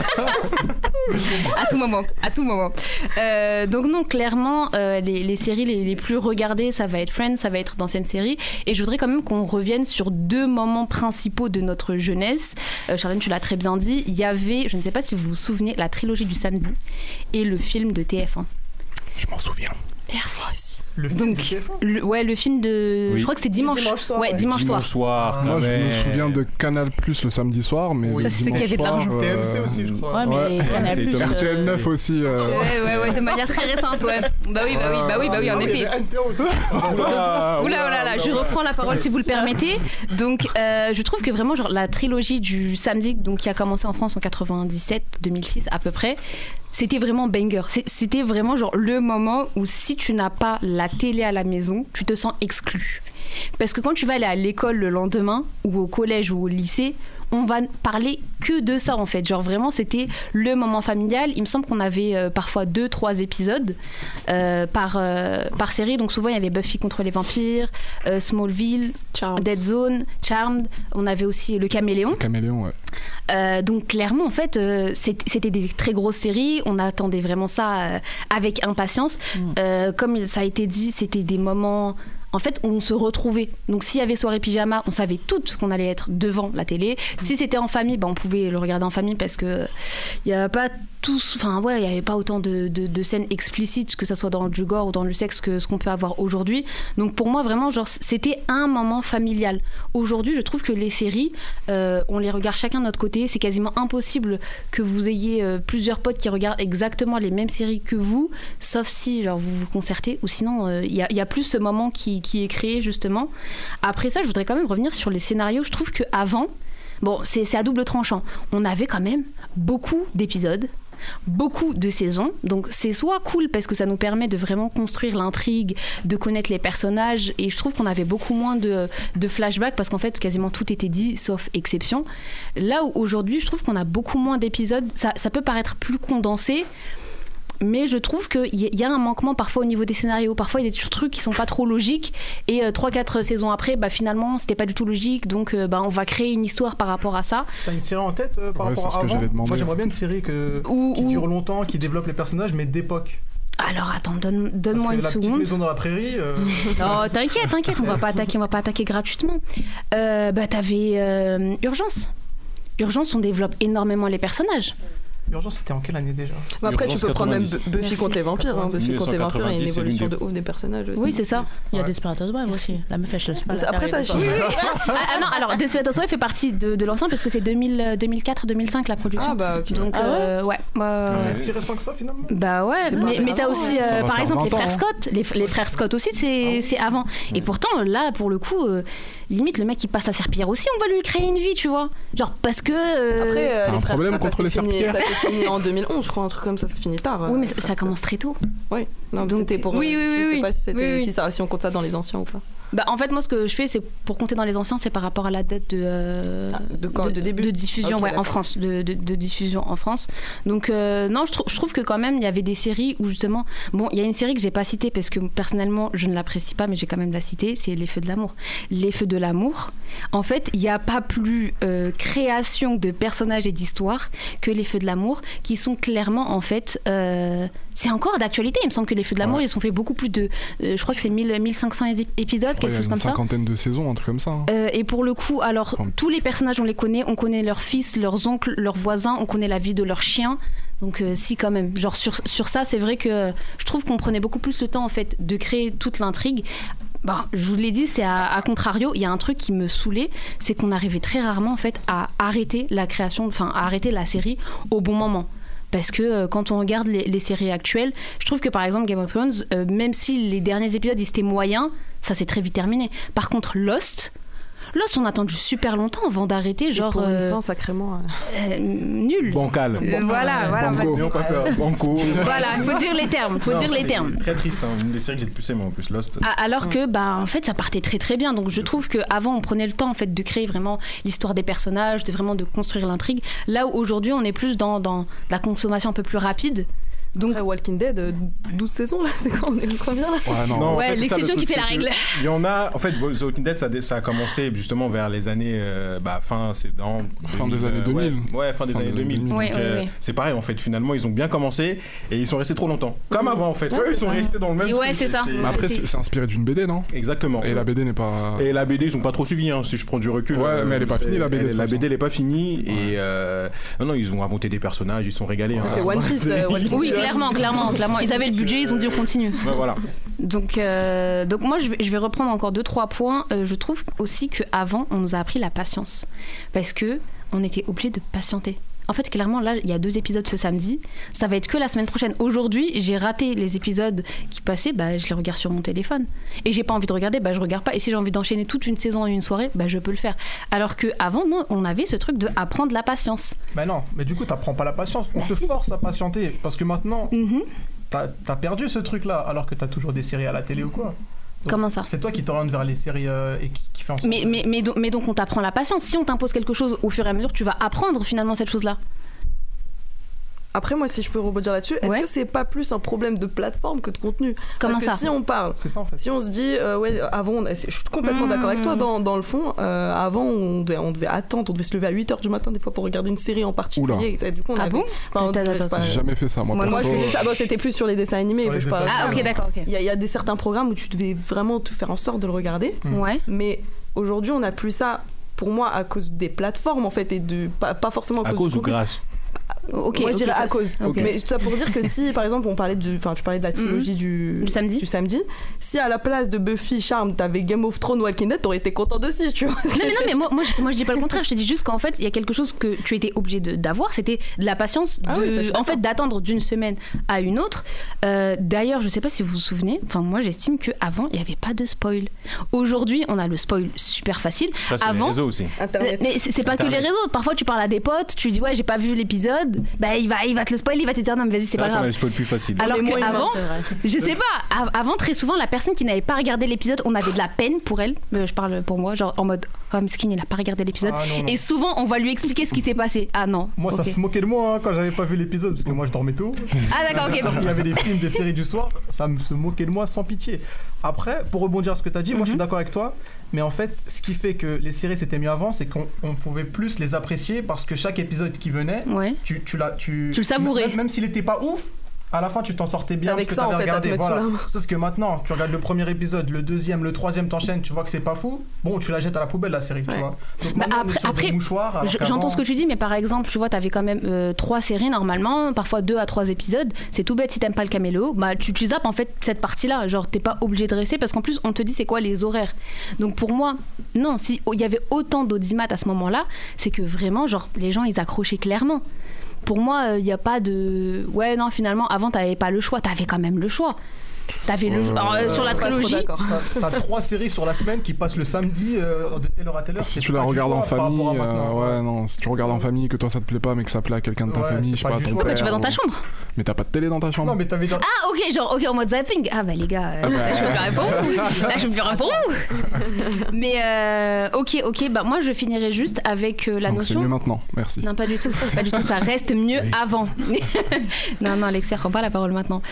À tout moment, à tout moment. Euh, donc non, clairement, euh, les, les séries les, les plus regardées, ça va être Friends, ça va être d'anciennes séries. Et je voudrais quand même qu'on revienne sur deux moments principaux de notre jeunesse. Euh, Charlène, tu l'as très bien dit. Il y avait, je ne sais pas si vous vous souvenez, la trilogie du samedi et le film de T F un. Je m'en souviens. Merci. Le film Donc, de T F un? le, ouais, le film de... Oui. Je crois que c'est dimanche. Dimanche soir, Ouais, ouais. dimanche soir. Dimanche soir. Ah, quand Moi, je me même. souviens de Canal Plus le samedi soir, mais Oui. Ça, c'est ceux qui dimanche avaient de soir, l'argent. T M C euh, aussi, je crois. Ouais, mais Ouais. Canal+, C'est top. euh, R T L neuf aussi. euh, Ouais, ouais, ouais, de manière très récente, ouais. Bah oui, bah oui, bah oui, bah oui, en Ah, effet. il y avait Inter aussi. Oula, Oula, oula, là, je reprends la parole si vous le permettez. Donc, euh, je trouve que vraiment, genre, la trilogie du samedi, donc qui a commencé en France en quatre-vingt-dix-sept, deux mille six à peu près, c'était vraiment banger. C'est- C'était vraiment genre le moment où si tu n'as pas la télé à la maison, tu te sens exclu. Parce que quand tu vas aller à l'école le lendemain, ou au collège ou au lycée, on va parler que de ça en fait. Genre vraiment, c'était le moment familial. Il me semble qu'on avait euh, parfois deux, trois épisodes euh, par, euh, par série. Donc souvent, il y avait Buffy contre les vampires, euh, Smallville, Charmed. Dead Zone, Charmed. On avait aussi Le Caméléon. Caméléon, ouais. Euh, donc clairement, en fait, euh, c'est- c'était des très grosses séries. On attendait vraiment ça euh, avec impatience. Euh, comme ça a été dit, c'était des moments... En fait, on se retrouvait. Donc, s'il y avait soirée pyjama, on savait toutes qu'on allait être devant la télé. Si c'était en famille, ben, on pouvait le regarder en famille parce que il n'y avait pas tous, enfin ouais, il n'y avait pas autant de, de, de scènes explicites, que ça soit dans du gore ou dans du sexe, que ce qu'on peut avoir aujourd'hui. Donc, pour moi, vraiment, genre, c'était un moment familial. Aujourd'hui, je trouve que les séries, euh, on les regarde chacun de notre côté. C'est quasiment impossible que vous ayez euh, plusieurs potes qui regardent exactement les mêmes séries que vous, sauf si genre, vous vous concertez, ou sinon, il euh, y, y a plus ce moment qui, qui est créé, justement. Après ça, je voudrais quand même revenir sur les scénarios. Je trouve qu'avant, bon, c'est c'est à double tranchant. On avait quand même beaucoup d'épisodes, beaucoup de saisons, donc c'est soit cool parce que ça nous permet de vraiment construire l'intrigue, de connaître les personnages, et je trouve qu'on avait beaucoup moins de, de flashbacks parce qu'en fait quasiment tout était dit sauf exception. Là où aujourd'hui je trouve qu'on a beaucoup moins d'épisodes, ça, ça peut paraître plus condensé mais je trouve qu'il y, y a un manquement parfois au niveau des scénarios. Parfois, il y a des trucs qui sont pas trop logiques. Et euh, trois quatre saisons après, bah, finalement, c'était pas du tout logique. Donc, euh, bah, on va créer une histoire par rapport à ça. T'as une série en tête euh, par Ouais, rapport c'est à ce que avant j'allais demander. Moi, j'aimerais bien une série que, Ou- qui ou- dure longtemps, qui développe les personnages, mais d'époque. Alors, attends, donne, donne-moi Parce que une la seconde. petite maison dans la prairie. euh, Non, t'inquiète, t'inquiète, on va pas attaquer, on va pas attaquer gratuitement. Euh, bah, t'avais euh, Urgence. Urgence, on développe énormément les personnages. Urgence, c'était en quelle année déjà? Mais après, tu Urgence peux prendre même quatre-vingt-dix. Bu- Buffy Merci. contre les vampires. Hein. Buffy contre les vampires, il y a une mille neuf cent quatre-vingt-dix, évolution c'est de ouf des personnages aussi. Oui, c'est ça. Il y a Ouais. Desperate Housewives aussi. La meuf, elle se laisse pas la Après, faire, ça elle est chie. Ah, ah non, alors Desperate Housewives fait partie de, de l'ancien parce que c'est deux mille, deux mille quatre deux mille cinq la production. Ah bah ok. Donc, Ah ouais euh, ouais. ouais, ouais, C'est ouais. si récent que ça finalement? Bah ouais, C'est pas mais, très mais t'as avant, aussi, hein. euh, Ça va par faire exemple, les vingt ans, frères hein. Scott. Les, les frères Scott aussi, c'est c'est avant. Et pourtant, là, pour le coup, euh, limite, le mec, il passe la serpillière aussi, on va lui créer une vie, tu vois. Genre, parce que. euh, Après, euh, T'as les un frères problème Scott, contre ça les s'est fini, serpillères. ça s'est fini en deux mille onze, je crois, un truc comme ça, ça se finit tard. Oui, euh, mais les ça, frères ça Scott. commence très tôt. Oui, non, Donc, c'était pour. oui, euh, oui, je sais oui, pas si, c'était, oui, oui. si, ça, si on compte ça dans les anciens ou pas. Bah, en fait, moi, ce que je fais, c'est pour compter dans les anciens, c'est par rapport à la date de, euh, Ah, de quand- de début de diffusion, Ok, ouais, en d'accord. France, de, de- de diffusion en France. Donc, euh, non, je, trou- je trouve que quand même, il y avait des séries où justement, bon, il y a une série que j'ai pas citée parce que personnellement, je ne l'apprécie pas, mais j'ai quand même la citer, c'est Les Feux de l'amour. Les Feux de l'amour. En fait, il n'y a pas plus euh, création de personnages et d'histoires que Les Feux de l'amour, qui sont clairement, en fait, euh, c'est encore d'actualité. Il me semble que Les Feux de l'amour, Ouais. ils ont fait beaucoup plus de, euh, je crois que c'est mille, mille cinq cents ép- épisodes, Ouais, il y quelque a chose une comme ça. cinquantaine de saisons, un truc comme ça. hein. Euh, et pour le coup, alors Enfin, tous les personnages on les connaît, on connaît leurs fils, leurs oncles, leurs voisins, on connaît la vie de leurs chiens. Donc euh, si quand même, genre sur, sur ça, c'est vrai que je trouve qu'on prenait beaucoup plus le temps en fait de créer toute l'intrigue. Bah, je vous l'ai dit, c'est à, à contrario, il y a un truc qui me saoulait, c'est qu'on arrivait très rarement en fait à arrêter la création, enfin à arrêter la série au bon moment. Parce que euh, quand on regarde les, les séries actuelles, je trouve que par exemple Game of Thrones, euh, même si les derniers épisodes ils étaient moyens, ça s'est très vite terminé. Par contre Lost, Lost on a attendu super longtemps avant d'arrêter, genre Pour une euh, fin sacrément. euh, euh, nul. Bancal. Euh, voilà, voilà. on va Banco. dire, pas peur. Banco. Voilà, il faut dire les termes, faut Non, dire les c'est termes. Très triste, hein. Une des séries que j'ai le plus aimé en plus, Lost. Ah, Alors que, bah, en fait, ça partait très très bien. Donc, je trouve qu'avant, on prenait le temps en fait de créer vraiment l'histoire des personnages, de vraiment de construire l'intrigue. Là où aujourd'hui, on est plus dans, dans la consommation un peu plus rapide. Donc, Après Walking Dead, euh, douze saisons là, c'est quoi? On est combien là? Ouais, non. Non, en Ouais, fait, c'est ça, le l'exception qui truc, fait la c'est que règle. Il y en a, en fait, The Walking Dead, ça, a- ça a commencé justement vers les années, euh, bah, fin, c'est dans Fin des deux mille, années deux mille. Ouais, ouais, fin des Fin années des deux mille. années Donc, deux mille. euh, Oui, oui, oui. c'est pareil, en fait, finalement, ils ont bien commencé et ils sont restés trop longtemps. Comme avant, en fait. Ouais, Ouais, ils c'est sont ça. restés dans le même Ouais, truc. c'est ça. Mais après, c'est c'est inspiré d'une B D, non? Exactement. Et la B D n'est pas. Et la B D, ils ont pas trop suivi, hein, si je prends du recul. Ouais, euh, mais elle est pas c'est- finie, la B D, de elle- toute La façon. B D, elle est pas finie. Et euh, non, non, ils ont inventé des personnages, ils sont régalés. hein. C'est One Piece. euh, Walking oui, Dead. clairement, clairement, clairement. Ils avaient le budget, ils ont dit on continue. Ouais, voilà. Donc, euh, donc moi, je vais, je vais reprendre encore deux, trois points. Euh, je trouve aussi qu'avant, on nous a appris la patience. Parce que on était obligé de patienter. En fait, clairement, là, il y a deux épisodes ce samedi. Ça va être que la semaine prochaine. Aujourd'hui, j'ai raté les épisodes qui passaient. Bah, je les regarde sur mon téléphone. Et j'ai pas envie de regarder, bah, je regarde pas. Et si j'ai envie d'enchaîner toute une saison en une soirée, bah, je peux le faire. Alors qu'avant, non, on avait ce truc de apprendre la patience. Bah non, mais du coup, t'apprends pas la patience. On Bah te si. force à patienter. Parce que maintenant, Mhm. t'as as perdu ce truc-là, alors que t'as toujours des séries à la télé ou quoi. Donc, Comment ça? C'est toi qui t'orientes vers les séries euh, et qui, qui fait en sorte. Mais, de- mais, mais, donc, mais donc, on t'apprend la patience. Si on t'impose quelque chose au fur et à mesure, tu vas apprendre finalement cette chose-là. Après, moi, si je peux rebondir là-dessus, est-ce Ouais. que c'est pas plus un problème de plateforme que de contenu? Comment Parce ça? que si on parle, C'est ça en fait. si on se dit, euh, ouais, avant, on- je suis complètement Mmh. d'accord avec toi dans, dans le fond. euh, avant, on devait, on devait attendre, on devait se lever à huit heures du matin des fois pour regarder une série en particulier. Et du coup, on Ah avait- bon? enfin, on Attends, devait- attends, pas- attends. J'ai jamais fait ça, moi, Moi, Moi, perso. je faisais ça. Bon, c'était plus sur les dessins animés. Sur mais les je dessins parle- Ah, ok, d'accord, ok. Il y, a- il y a des certains programmes où tu devais vraiment te faire en sorte de le regarder. Ouais. Mais aujourd'hui, on n'a plus ça. Pour moi, à cause des plateformes en fait, et de pas, pas forcément À cause, cause du ou contenu. grâce? Ok, Moi, je ok, dirais ça, à cause. ok. Mais ça pour dire que si, par exemple, on parlait de, enfin, tu parlais de la trilogie du, Du samedi. du samedi, si à la place de Buffy, Charmed, t'avais Game of Thrones, Walking Dead, t'aurais été content aussi, tu vois. Non mais non mais moi, moi, je, moi je dis pas le contraire, je te dis juste qu'en fait il y a quelque chose que tu étais obligé de- d'avoir, c'était de la patience de, Ah oui, ça, je suis en d'accord. fait d'attendre d'une semaine à une autre. Euh, D'ailleurs je sais pas si vous vous souvenez, enfin moi j'estime qu'avant il n'y avait pas de spoil. Aujourd'hui on a le spoil super facile. Ça, c'est les Avant, réseaux aussi. Euh, Internet. mais c'est c'est pas que les Internet. réseaux. Parfois, tu parles à des potes, tu dis ouais, j'ai pas vu l'épisode. épisode, bah il va, il va te le spoil, il va te dire non mais vas-y c'est, C'est pas vrai qu'on a grave. le spoil plus facile. Alors On est moins humain, qu'avant, c'est vrai. je sais pas, av- avant très souvent la personne qui n'avait pas regardé l'épisode, on avait de la peine pour elle. Euh, je parle pour moi, genre en mode oh miskin il a pas regardé l'épisode. Ah, non, non. Et souvent on va lui expliquer ce qui s'est passé. Ah non. Moi, ça ok. se moquait de moi hein, quand j'avais pas vu l'épisode, parce que moi, je dormais tôt. Ah d'accord ok bon. Il y avait des films, des séries du soir, ça me se moquait de moi sans pitié. Après, pour rebondir à ce que tu as dit, moi je suis d'accord avec toi, mais en fait, ce qui fait que les séries c'était mieux avant, c'est qu'on on pouvait plus les apprécier parce que chaque épisode qui venait, Ouais. tu, tu, l'as- tu, Tu le savourais. Même, même s'il était pas ouf, à la fin tu t'en sortais bien Avec parce que ça, en t'avais fait, à te regardé. mettre Voilà. sous la main. Sauf que maintenant, tu regardes le premier épisode, le deuxième, le troisième, t'enchaînes, tu vois que c'est pas fou, bon, tu la jettes à la poubelle la série, tu Ouais. vois. Donc Bah, maintenant, on est après- sur des après, mouchoirs, alors Je- qu'avant- J'entends ce que tu dis, mais par exemple, tu vois, t'avais quand même euh, trois séries normalement, parfois deux à trois épisodes. C'est tout bête si t'aimes pas le caméléo, bah tu, tu zappes en fait cette partie-là. Genre t'es pas obligé de rester parce qu'en plus on te dit c'est quoi les horaires. Donc pour moi, non, si il y avait autant d'audimat à ce moment-là, c'est que vraiment genre les gens ils accrochaient clairement. Pour moi, il n'y a pas de ouais non finalement avant t'avais pas le choix, t'avais quand même le choix. T'avais le choix. Alors, euh, sur la Je suis pas trop trilogie. d'accord. T'as t'as trois séries sur la semaine qui passent le samedi euh, de telle heure à telle heure. Si c'est tu pas la du regardes en choix par famille, rapport à maintenant. euh, ouais, non, si tu regardes en famille, que toi ça te plaît pas, mais que ça plaît à quelqu'un de ta Ouais, famille, c'est je sais pas pas, du ton choix. Pourquoi tu père vas dans ta ou- chambre? Mais t'as pas de télé dans ta chambre. Non, mais t'avais dans... Ah ok genre ok en mode zapping. Ah bah les gars, euh, Ah bah. là je peux plus rien pour vous. Là je peux plus rien pour vous. Mais euh, ok ok bah moi je finirai juste avec euh, la Donc c'est notion. mieux maintenant, merci. Non, pas du tout. Pas du tout. Ça reste mieux avant. non, non, Alexia, prends pas la parole maintenant.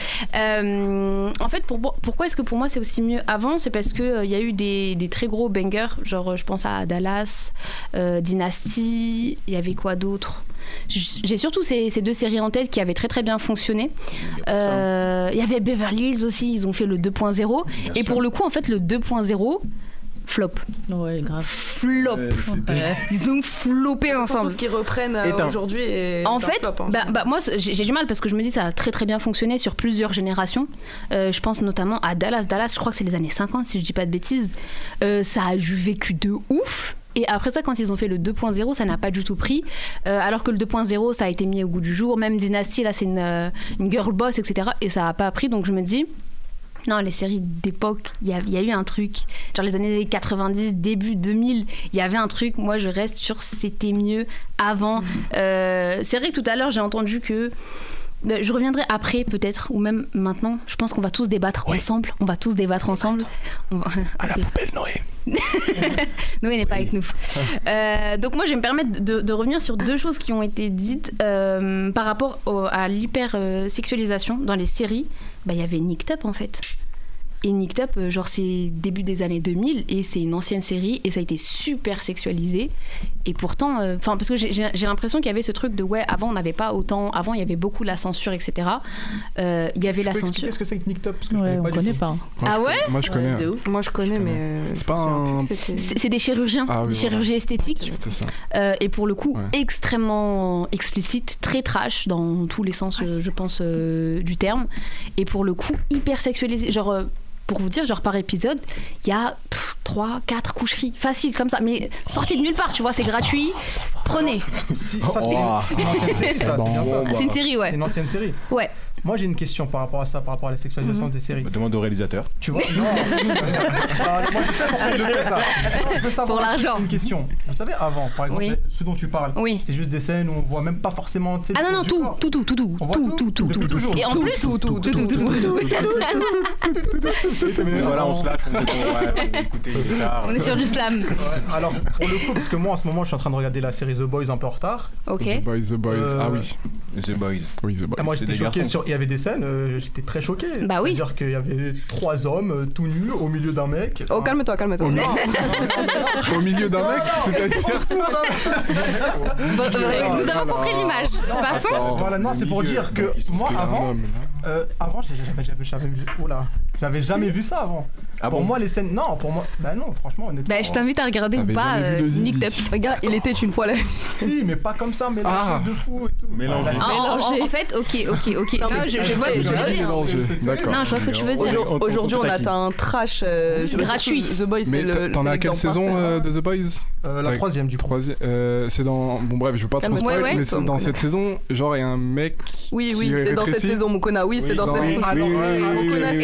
Euh, en fait, pour, pourquoi est-ce que pour moi c'est aussi mieux avant? C'est parce qu'il euh, y a eu des, des très gros bangers. Genre, je pense à Dallas, euh, Dynasty. Il y avait quoi d'autre? J'ai surtout ces, ces deux séries en tête qui avaient très très bien fonctionné. Euh, Il y avait Beverly Hills aussi. Ils ont fait le deux point zéro. Et pour le coup, en fait, le deux point zéro. Flop. Ouais, grave. Flop. Ouais, c'était- Ouais. Ils ont floppé Surtout ensemble. ce qu'ils reprennent euh, Éteint. aujourd'hui est En un fait, flop, hein. bah, bah, moi c'est- j'ai j'ai du mal parce que je me dis ça a très très bien fonctionné sur plusieurs générations. Euh, je pense notamment à Dallas. Dallas, je crois que c'est les années cinquante si je dis pas de bêtises. Euh, ça a eu vécu de ouf. Et après ça, quand ils ont fait le deux point zéro, ça n'a pas du tout pris. Euh, alors que le deux point zéro, ça a été mis au goût du jour. Même Dynasty, là, c'est une, euh, une girl boss, et cetera. Et ça n'a pas pris. Donc je me dis, non, les séries d'époque, il y, a- il y a eu un truc. Genre les années quatre-vingt-dix, début deux mille, il y avait un truc. Moi, je reste sur c'était mieux avant. Euh, c'est vrai que tout à l'heure, j'ai entendu que. Ben, je reviendrai après, peut-être, ou même maintenant. Je pense qu'on va tous débattre ensemble. On va tous débattre ensemble. On va... À la Ok. poubelle, Noé. Noé n'est pas avec nous. Euh, donc moi, je vais me permettre de, de revenir sur deux choses qui ont été dites euh, par rapport au- à l'hypersexualisation dans les séries. Bah, il y avait Nicked Up en fait. Et Nicked Up, euh, genre c'est début des années deux mille et c'est une ancienne série et ça a été super sexualisé. Et pourtant, enfin parce que j'ai- j'ai j'ai l'impression qu'il y avait ce truc de ouais, avant on n'avait pas autant, avant il y avait beaucoup la censure, et cetera. Euh, Il y avait Tu la peux censure. expliquer ce que c'est que Nick Top parce que Ouais, je on connais pas connaît du tout. pas. Moi, Ah je ouais connais- Moi je connais. Ouais, de ouf. Moi je connais, connais. mais euh, C'est je pas me souviens un- plus que c'était- C'est c'est des chirurgiens, Ah oui, des voilà. chirurgies esthétiques. C'était ça. Euh, et pour le coup, Ouais. extrêmement explicite, très trash dans tous les sens, euh, je pense, euh, du terme. Et pour le coup, hyper sexualisé. Genre, euh, pour vous dire, genre par épisode, il y a trois, quatre coucheries. Facile comme ça. Mais sorti de nulle part, tu vois, c'est gratuit. Prenez. Si, Oh, ça, c'est oh. c'est une ancienne série, ça, c'est bien ça. Ah, c'est une série, C'est ouais. une ancienne série. Ouais. Moi, j'ai une question par rapport à ça, par rapport à la sexualisation Mhm. des séries. Bah, demande au réalisateur. Tu vois Non. Ah, moi, je sais pourquoi je fais ça. Non, je veux savoir Pour l'argent. Une question. Vous savez, avant, par exemple, Oui. ce dont tu parles, Oui. c'est juste des scènes où on voit même pas forcément. tu sais, Ah le non, non, corps du tout, corps. tout, tout, tout, tout, On voit tout, tout, tout, Depuis tout. toujours. Et en Tout, plus, tout, tout, tout, tout, tout, tout, tout. Voilà, on se lâche, on écoute, ouais, on écoute une guitare. On est sur du slam. Ouais, alors, pour le coup, parce que moi, en ce moment, je suis en train de regarder la série The Boys un peu en retard. Ok. The Boys, The Boys. Euh, Ah oui. The Boys. Oui, The Boys. Et moi, c'est j'étais des choqué. garçons. Sur... Il y avait des scènes, euh, j'étais très choqué. Bah oui. C'est-à-dire qu'il y avait trois hommes euh, tout nus au milieu d'un mec. Oh, calme-toi, calme-toi. Au milieu, au milieu d'un mec, c'est-à-dire. Bon, euh, nous avons compris l'image. Passons. Attends, Voilà, non, c'est pour milieu. dire que Ils sont moi, parce qu'il y a un avant, homme, là. euh, avant, j'ai- j'avais j'avais jamais vu. Oh là, j'avais jamais vu ça avant. Ah Pour bon moi, les scènes. Non, pour moi. Bah non, franchement, honnêtement. Bah, je t'invite à regarder ou T'avais pas jamais vu euh, de zizi. Nicked Up. Regarde, il était une fois là. Si, mais pas comme ça, mélangé Ah. de fou et tout. Mélangé. Ah, En, en- Mélangé. en fait, ok, ok, ok. Non, Non, mais je, c'est- je vois ce que tu veux Mélangé, dire. mélangé. C'est- D'accord. Non, je vois ce que tu veux dire. Aujourd- on- Aujourd'hui, on on taquine. atteint un trash. euh, sur- Gratuit. The Boys, c'est Mais le. t'en c'est es à quelle l'exemple saison parfait. euh, de The Boys? Euh, la T'as- troisième, du coup. Troisième. euh, c'est dans. Bon, bref, je veux pas trop Calme-toi. spoil, Ouais, ouais. mais c'est Tom, dans on cette saison, genre, il y a un mec. Oui, qui oui, est c'est dans cette rétréci. saison, mon connard. Oui, c'est dans dans- cette oui, saison. alors, oui, euh, oui, Mon oui, connard, oui, c'est oui. dans cette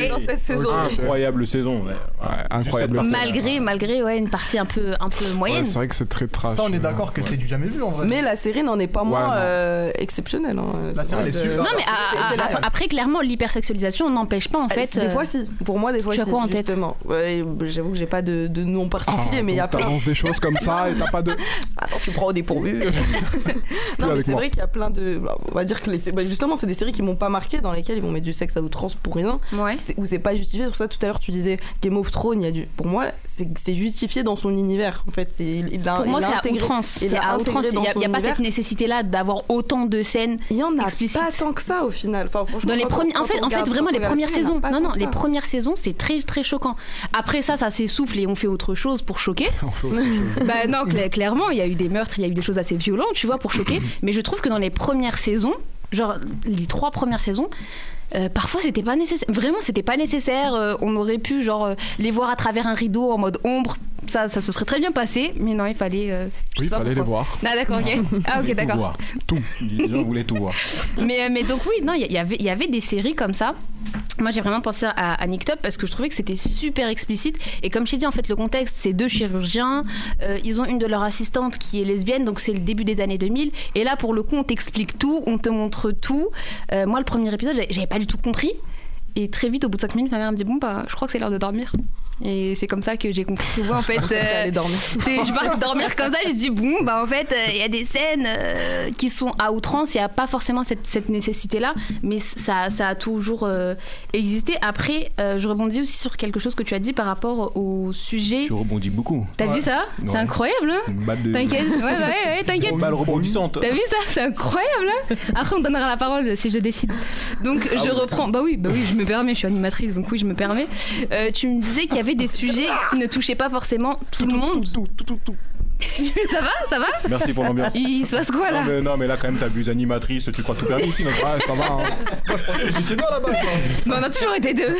saison. Incroyable saison. Ouais. Ouais, incroyable. Malgré, malgré ouais, une partie un peu, un peu moyenne. Ouais, c'est vrai que c'est très trash. Ça, on est d'accord que ouais. c'est du jamais vu en vrai. Mais la série n'en est pas moins Ouais, euh, exceptionnelle. Hein. La série, elle est super. Non, mais C'est- à- c'est- c'est à- la- après, clairement, l'hypersexualisation n'empêche pas, en fait. Des euh, fois, si. Pour moi, des fois, tu as si. quoi en tête justement. Ouais, j'avoue que j'ai pas de, de nom particulier, Ah, mais il y a donc plein. t'annonces des choses comme ça et t'as pas de. Attends, tu me prends au dépourvu. non, mais avec c'est moi. vrai qu'il y a plein de. On va dire que les... bah, justement, c'est des séries qui m'ont pas marqué, dans lesquelles ils vont mettre du sexe à outrance pour rien. Ouais. C'est... Où c'est pas justifié. C'est pour ça, tout à l'heure, tu disais Game of Thrones, il y a du. Pour moi, c'est, c'est justifié dans son univers. En fait, c'est... Il a... Pour il moi, l'a c'est à intégré... outrance. il C'est l'a à intégré outrance. Il dans n'y a, son il y a pas univers. cette nécessité-là d'avoir autant de scènes Il y en a explicites. pas tant que ça au final. Enfin, franchement, Dans les quand on- premières, en quand fait, on en fait, regarde- vraiment quand les on regarde premières ça, il y en a saisons. pas Non, tant non, que les ça. premières saisons, c'est très, très choquant. Après ça, ça s'essouffle et on fait autre chose pour choquer. On fait autre chose. Bah non, cla- clairement, il y a eu des meurtres, il y a eu des choses assez violentes, tu vois, pour choquer. Mais je trouve que dans les premières saisons, genre les trois premières saisons, euh, parfois c'était pas nécessaire. Vraiment, c'était pas nécessaire. Euh, on aurait pu genre euh, les voir à travers un rideau en mode ombre. Ça, ça se serait très bien passé. Mais non, il fallait. Euh, je Oui, sais il pas fallait les pourquoi. voir. Ah d'accord, ok. Ah ok, Tout d'accord. voir. Tout. Les gens voulaient tout voir. Mais, euh, mais donc oui, non, il y, y avait- il y avait des séries comme ça. Moi, j'ai vraiment pensé à, à Nick Top parce que je trouvais que c'était super explicite. Et comme je t'ai dit, en fait, le contexte, c'est deux chirurgiens. Euh, ils ont une de leurs assistantes qui est lesbienne, donc c'est le début des années deux mille. Et là, pour le coup, on t'explique tout, on te montre tout. Euh, moi, le premier épisode, j'avais- j'avais pas du tout compris. Et très vite, au bout de cinq minutes, ma mère me dit bon bah, je crois que c'est l'heure de dormir. Et c'est comme ça que j'ai compris. Tu vois, en fait, euh, Aller dormir. c'est- je suis partie dormir comme ça. Je me dis bon bah en fait, il y a des scènes euh, qui sont à outrance. Il y a pas forcément cette, cette nécessité-là, mais ça, ça a toujours euh, existé. Après, euh, je rebondis aussi sur quelque chose que tu as dit par rapport au sujet. Tu rebondis beaucoup. T'as Ouais. vu ça? C'est Ouais. incroyable, hein? Une balle de. T'inquiète, ouais, ouais, ouais, t'inquiète. Une balle rebondissante. T'as vu ça? C'est incroyable, hein? Après, on donnera la parole si je décide. Donc, je reprends. Bah oui, bah oui, je me permets, je suis animatrice, donc oui, je me permets. Euh, tu me disais qu'il y avait des sujets qui ne touchaient pas forcément tout, le monde. Tout, tout, tout, tout. Ça va? Ça va? Merci pour l'ambiance. Il se passe quoi là? Non mais, non mais là quand même t'abuses animatrice, tu crois tout permis ici, non? Ouais, ça va. Hein. C'est toi là-bas, quoi. Mais on a toujours été deux.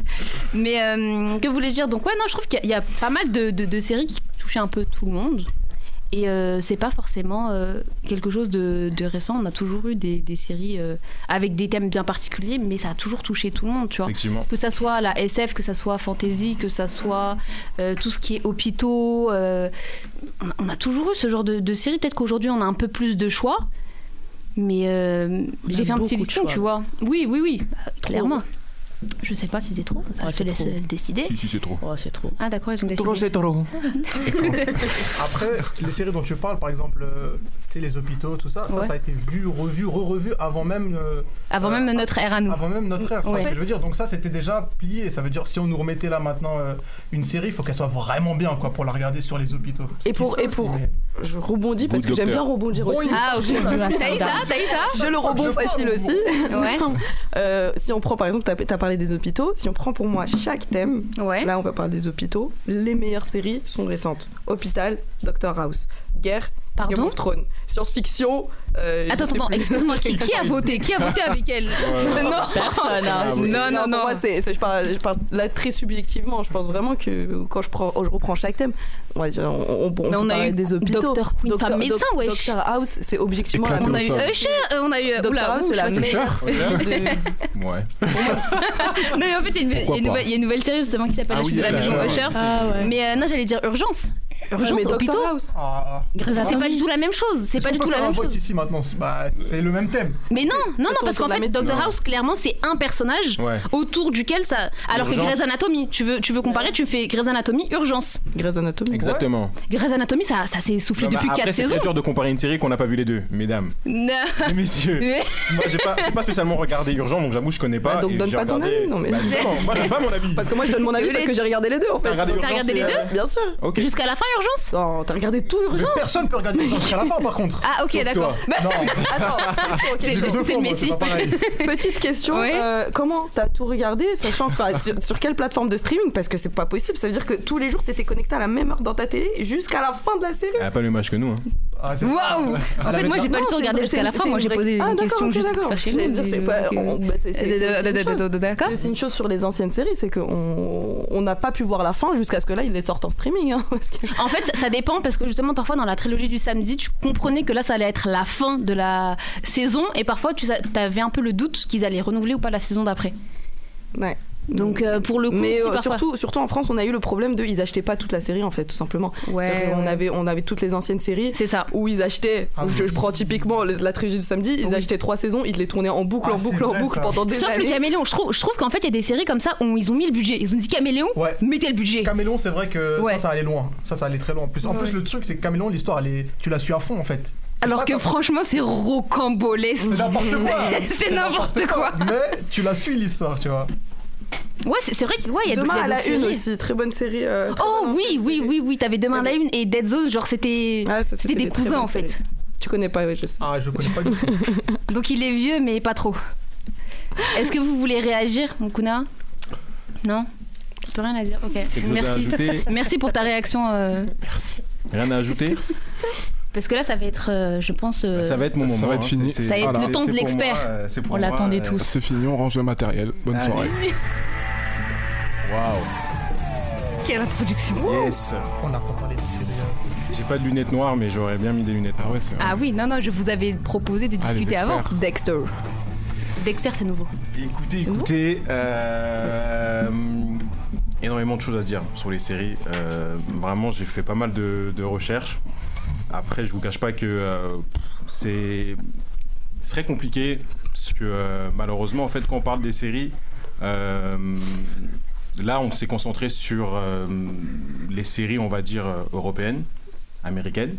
Mais euh, que voulais-je dire? Donc ouais, non, je trouve qu'il y a- il y a pas mal de, de- de séries qui touchaient un peu tout le monde. Et euh, c'est pas forcément euh, quelque chose de, de récent. On a toujours eu des, des séries euh, avec des thèmes bien particuliers, mais ça a toujours touché tout le monde, tu vois. Effectivement. Que ça soit la S F, que ça soit fantasy, que ça soit euh, tout ce qui est hôpitaux. euh, on, a, on a toujours eu ce genre de, de séries. Peut-être qu'aujourd'hui, on a un peu plus de choix. Mais euh, j'ai fait un petit beaucoup de listing, choix. tu vois. Oui, oui, oui, bah, clairement. Je sais pas si c'est trop. Ça, Ouais, je te c'est laisse trop. euh, décider. Si si c'est trop. Oh, c'est trop. Ah d'accord, ils ont décidé. Trop c'est trop. Après, les séries dont tu parles, par exemple, euh, tu sais, les hôpitaux, tout ça, ça, Ouais. ça a été vu, revu, re-revu avant même. euh, Avant euh, même notre ère à nous. Avant même notre ère, tu vois Ouais. ce que je veux dire. Donc ça, c'était déjà plié. Ça veut dire, si on nous remettait là maintenant euh, une série, il faut qu'elle soit vraiment bien, quoi, pour la regarder sur les hôpitaux. Ce Et qui pour- se fait et pour- aussi, mais- Je rebondis parce Good que j'aime bien docteur. rebondir Bon, aussi. il- Ah ok. T'as eu ça? T'as eu ça? J'ai le rebond Je parle, facile moi. aussi. Ouais. Euh, si on prend par exemple, t'as as parlé des hôpitaux. Si on prend pour moi chaque thème, Ouais. là on va parler des hôpitaux. Les meilleures séries sont récentes. Hôpital, Doctor House, Guerre, Game Pardon? of Thrones, science-fiction. euh, Attends, je sais attends, plus. excuse-moi, qui, qui a voté? Qui a voté avec elle? Non, Personne, hein. non, non, pour non. moi, c'est, c'est- je, parle, je parle là très subjectivement. Je pense vraiment que quand je, prends, je reprends chaque thème, on, va dire, on, on, on Mais peut on a parler eu des hôpitaux. Docteur Queen, femme médecin, wesh. Doctor House, c'est objectivement la éclaté On a au eu sol. Usher, euh, on a eu. Doctor Oula, House, ouh, c'est je la sais pas si- meilleure série de- Ouais. Non, mais en fait, il y a une, il y a une Pourquoi nouvelle, pas il y a une nouvelle série justement qui s'appelle Ah La oui, chute de la elle, maison ouais, Usher. ouais, Ah ouais. Mais euh, non, j'allais dire Urgence. Urgence, mais hôpitaux. Doctor House. Ah, Grey's C'est pas Anatomy. du tout la même chose. C'est est-ce pas qu'on du peut tout la faire un même vote chose. ici maintenant. Bah, c'est le même thème. Mais non, non, non, Autour parce de qu'en la fait, médecine, Doctor ouais. House, clairement, c'est un personnage Ouais. autour duquel ça. Alors que Urgence. Grey's Anatomy, tu veux, tu veux comparer, tu fais Grey's Anatomy, Urgence. Grey's Anatomy. Exactement. Grey's Anatomy, ça, ça s'est soufflé Non, mais depuis après, quatre c'est saisons. très dur de comparer une série qu'on n'a pas vu les deux, mesdames Non. et messieurs. Mais- Moi, j'ai pas, j'ai pas spécialement regardé Urgent, donc j'avoue, je connais pas. Bah, donc et donne j'ai pas ton regardé- avis, non, mais- Bah, justement, moi, j'aime pas mon avis. Parce que moi je donne mon avis Vous parce voulez- que j'ai regardé les deux en fait. T'as regardé T'as Urgence, regardé les et, deux euh, Bien sûr. Ok. Jusqu'à la fin, Urgence. Non, t'as regardé tout Mais Urgence. personne peut regarder jusqu'à la fin, par contre. Ah, ok, Sauf d'accord. toi. Bah, Non. Attends, question, C'est question. J'ai vu deux c'est fois, le moi, Messi. c'est pas pareil. Petite question, Ouais. euh, comment t'as tout regardé, sachant que, enfin, sur, sur quelle plateforme de streaming? Parce que c'est pas possible, ça veut dire que tous les jours t'étais connecté à la même heure dans ta télé jusqu'à la fin de la série. Elle a pas le même âge que nous. Hein. Ah, c'est- Waouh. Elle En fait, avait moi, de j'ai la- pas du tout Non, regardé c'est- jusqu'à la c'est- fin. c'est Moi, une j'ai vraie- posé Ah, une d'accord, question ok, juste pour d'accord. faire chez J'allais nous. dire, c'est donc, pas- euh, on- bah, c'est- c'est- c'est- euh, c'est une chose. D'accord. C'est une chose sur les anciennes séries, c'est qu'on on n'a pas pu voir la fin jusqu'à ce que là, il les sorte en streaming. Hein, parce que- En fait, ça- ça dépend parce que justement, parfois dans la trilogie du samedi, tu comprenais que là, ça allait être la fin de la saison et parfois, tu avais un peu le doute qu'ils allaient renouveler ou pas la saison d'après. Ouais. Donc euh, pour le coup, mais si euh, parfois... surtout, surtout en France, on a eu le problème de ils achetaient pas toute la série en fait, tout simplement. Ouais, on ouais. avait on avait toutes les anciennes séries. C'est ça. Où ils achetaient. Ah, je, oui. je prends typiquement la trilogie du samedi. Ils Oui. achetaient trois saisons, ils les tournaient en boucle, Ah, en boucle, c'est en vrai, boucle ça. pendant des Sauf années. le caméléon. Je trouve, je trouve qu'en fait, il y a des séries comme ça où ils ont mis le budget. Ils ont dit caméléon, Ouais. mettez le budget. Caméléon, c'est vrai que Ouais. ça, ça allait loin. Ça, ça allait très loin. En plus, en Ouais. plus le truc, c'est que Caméléon, l'histoire, elle est... tu la suis à fond en fait. C'est Alors pas que comme- franchement, c'est rocambolesque. C'est n'importe quoi. C'est n'importe quoi. Mais tu la suis l'histoire, tu vois. Ouais, c'est c'est vrai que ouais, il y a Demain il y a à la d'autres une séries. aussi, très bonne série. euh, très Oh bonne oui, ancienne oui, série. oui, oui. T'avais Demain à la une et Dead Zone, genre c'était Ah, ça, c'était des très cousins bonnes en fait. séries. Tu connais pas, ouais, je sais. Ah, je connais pas du tout. Donc il est vieux, mais pas trop. Est-ce que vous voulez réagir, Mukuna? Non? Tu peux rien à dire. Ok. Quelque chose à Merci. ajouter Merci pour ta réaction. euh, Rien à ajouter? Parce que là, ça va être, euh, je pense. euh, Ça va être mon moment. Ça va être hein. fini. C'est- Ça va être c'est- le temps de c'est pour l'expert. moi, euh, c'est pour On moi, l'attendait euh, tous. C'est fini, on range le matériel. Bonne Allez. soirée. Waouh. Quelle introduction. Yes. On n'a pas parlé des séries. hein. J'ai pas de lunettes noires, mais j'aurais bien mis des lunettes Ah noires. ouais, c'est vrai. Ah oui, non, non, je vous avais proposé de Ah, les discuter avant. experts. Dexter. Dexter, c'est nouveau. Écoutez, écoutez, euh, énormément de choses à dire sur les séries. Euh, vraiment, j'ai fait pas mal de, de recherches. Après, je vous cache pas que euh, c'est c'est très compliqué parce que euh, malheureusement, en fait, quand on parle des séries, euh, là, on s'est concentré sur euh, les séries, on va dire euh, européennes, américaines.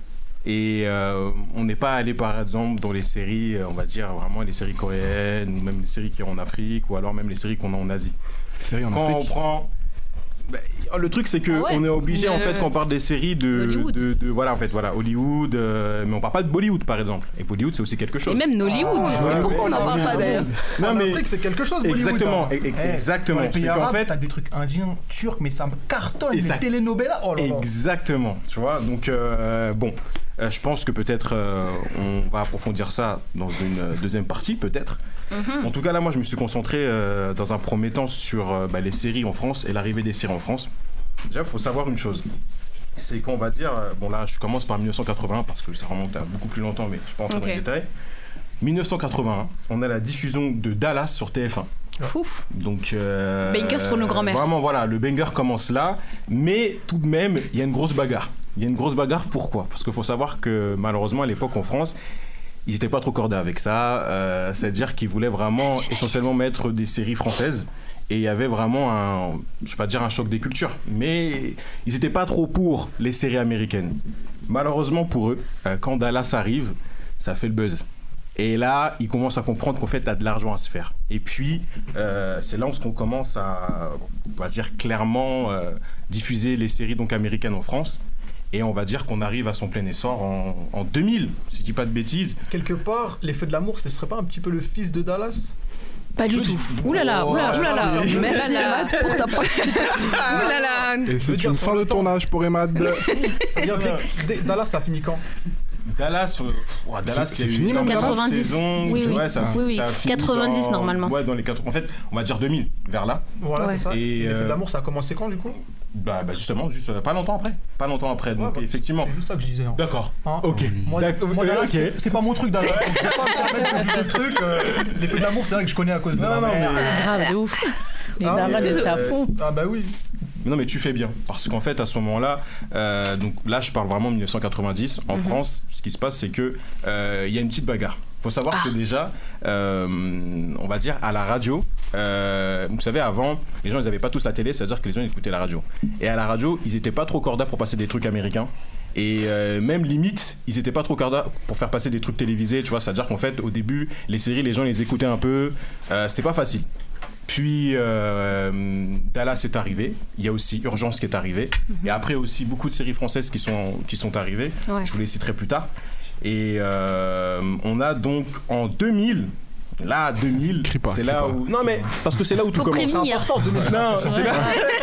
Et euh, on n'est pas allé par exemple dans les séries, euh, on va dire vraiment les séries coréennes, ou même les séries qui sont en Afrique, ou alors même les séries qu'on a en Asie. Série en Quand on Afrique. prend... bah, le truc c'est que Ah ouais. on est obligé De- en fait quand on parle des séries de, Hollywood. de, de- voilà en fait voilà Hollywood, euh, mais on parle pas de Bollywood par exemple. Et Bollywood c'est aussi quelque chose. Et même Nollywood. Ah, Ouais, Pourquoi ouais, on n'en parle ouais, pas ouais. d'ailleurs? Non En mais Afrique, c'est quelque chose, Bollywood. exactement, hein. e- e- Eh, exactement. Dans les pays C'est qu'en arabes, fait- t'as des trucs indiens, turcs, mais ça me cartonne. Et Les ça- telenovelas, oh là là. Exactement, tu vois. Donc, euh, bon, euh, je pense que peut-être euh, on va approfondir ça dans une euh, deuxième partie, peut-être. En tout cas, là, moi, je me suis concentré euh, dans un premier temps sur euh, bah, les séries en France et l'arrivée des séries en France. Déjà, il faut savoir une chose. C'est qu'on va dire, euh, bon là, je commence par dix-neuf cent quatre-vingt-un parce que ça remonte à beaucoup plus longtemps, mais je ne vais pas entrer Ok. dans les détails. dix-neuf cent quatre-vingt-un, on a la diffusion de Dallas sur T F un. Fouf. Donc, euh, Bangers pour nos grands-mères. Vraiment, voilà, le banger commence là, mais tout de même, il y a une grosse bagarre. Il y a une grosse bagarre, pourquoi? Parce qu'il faut savoir que malheureusement, à l'époque en France, ils n'étaient pas trop cordés avec ça. Euh, C'est-à-dire qu'ils voulaient vraiment essentiellement mettre des séries françaises. Et il y avait vraiment un, je ne vais pas dire un choc des cultures, mais ils n'étaient pas trop pour les séries américaines. Malheureusement pour eux, euh, quand Dallas arrive, ça fait le buzz. Et là, ils commencent à comprendre qu'en fait, tu as de l'argent à se faire. Et puis, euh, c'est là où on commence à, on va dire clairement, euh, diffuser les séries donc américaines en France. Et on va dire qu'on arrive à son plein essor en, en deux mille, si je dis pas de bêtises. Quelque part, les Feux de l'amour, ce serait pas un petit peu le fils de Dallas? Pas du tout. Ouh là là, ouh là là, ouh là là. Oh, Ouh là Merci là. Emad pour ta participation. Ouh là là. Et veux c'est dire, une sur fin le de temps. tournage pour Emad. C'est-à-dire que dès- Dallas, ça finit quand? Dallas, euh, ouah, Dallas, C'est- il y a c'est eu fini, énormément même de quatre-vingt-dix. saisons. Oui, oui. Ouais, ça, Oui, oui. ça a fini quatre-vingt-dix dans- normalement. Ouais, dans les quatre. En fait, on va dire deux mille, vers là. Voilà, Ouais. c'est ça. Et, Et les Feux euh, de l'amour, ça a commencé quand du coup? Bah, bah justement, juste euh, pas longtemps après. Pas longtemps après. Donc Ouais, bah, effectivement. C'est juste ça que je disais. hein. D'accord. Hein Ok. Moi, D'accord. moi, Euh, Dallas, ok. c'est- c'est pas mon truc Dallas. Je vais pas me permettre de dire le truc. euh, les Feux de l'amour, c'est vrai que je connais à cause de Non, ma non, mère. mais- Grave, de ouf. Les Ah, darons, mais ils tu- étaient à fond. Ah bah oui. Non mais tu fais bien parce qu'en fait à ce moment-là, euh, donc là je parle vraiment de dix-neuf cent quatre-vingt-dix. En France, ce qui se passe c'est que euh, il y a une petite bagarre. Faut savoir Ah. que déjà, euh, on va dire à la radio, euh, vous savez avant, les gens ils n'avaient pas tous la télé, c'est-à-dire que les gens ils écoutaient la radio. Et à la radio, ils étaient pas trop cordas pour passer des trucs américains. Et euh, même limite, ils étaient pas trop cordas pour faire passer des trucs télévisés, tu vois. C'est-à-dire qu'en fait, au début, les séries, les gens les écoutaient un peu. Euh, c'était pas facile. Puis euh, Dallas est arrivé. Il y a aussi Urgence qui est arrivé. Et après aussi beaucoup de séries françaises qui sont, qui sont arrivées. Ouais. Je vous les citerai plus tard. Et euh, on a donc en deux mille. Là, deux mille, Crie pas, c'est crie là pas. où. Non, mais parce que c'est là où tout Faut commence. prévenir. Important, deux mille. Non, c'est là,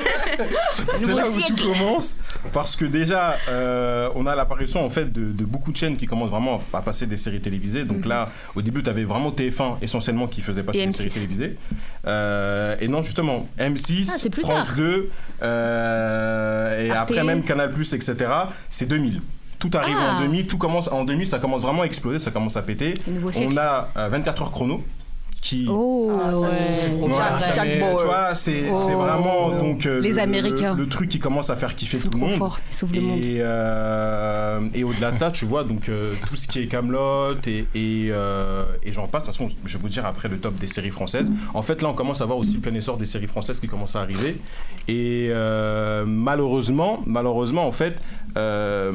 c'est Nouveau là où siècle. tout commence. Parce que déjà, euh, on a l'apparition en fait de, de beaucoup de chaînes qui commencent vraiment à passer des séries télévisées. Donc là, au début, tu avais vraiment T F un essentiellement qui faisait passer Et des M séries six. télévisées. Euh, et non, justement, M six, Ah, c'est plus France tard. deux, euh, et Arte. après même Canal+, et cetera. C'est deux mille. Tout arrive Ah. en deux mille, tout commence en deux mille, ça commence vraiment à exploser, ça commence à péter. Le nouveau siècle. On a euh, vingt-quatre heures chrono qui Oh, Ah, ça, ouais. c'est- Voilà. Ah, vrai. ça, mais, tu vois, c'est Oh. c'est vraiment donc euh, Les le, Américains. le, le truc qui commence à faire kiffer Ils sont tout le trop monde. forts, ils sauvent le monde. Et, euh, et au-delà de ça, tu vois, donc euh, tout ce qui est Kaamelott et et, euh, et j'en passe. De toute façon, je vais vous dire après le top des séries françaises. En fait, là, on commence à voir aussi le plein essor des séries françaises qui commencent à arriver. Et euh, malheureusement, malheureusement, en fait, euh,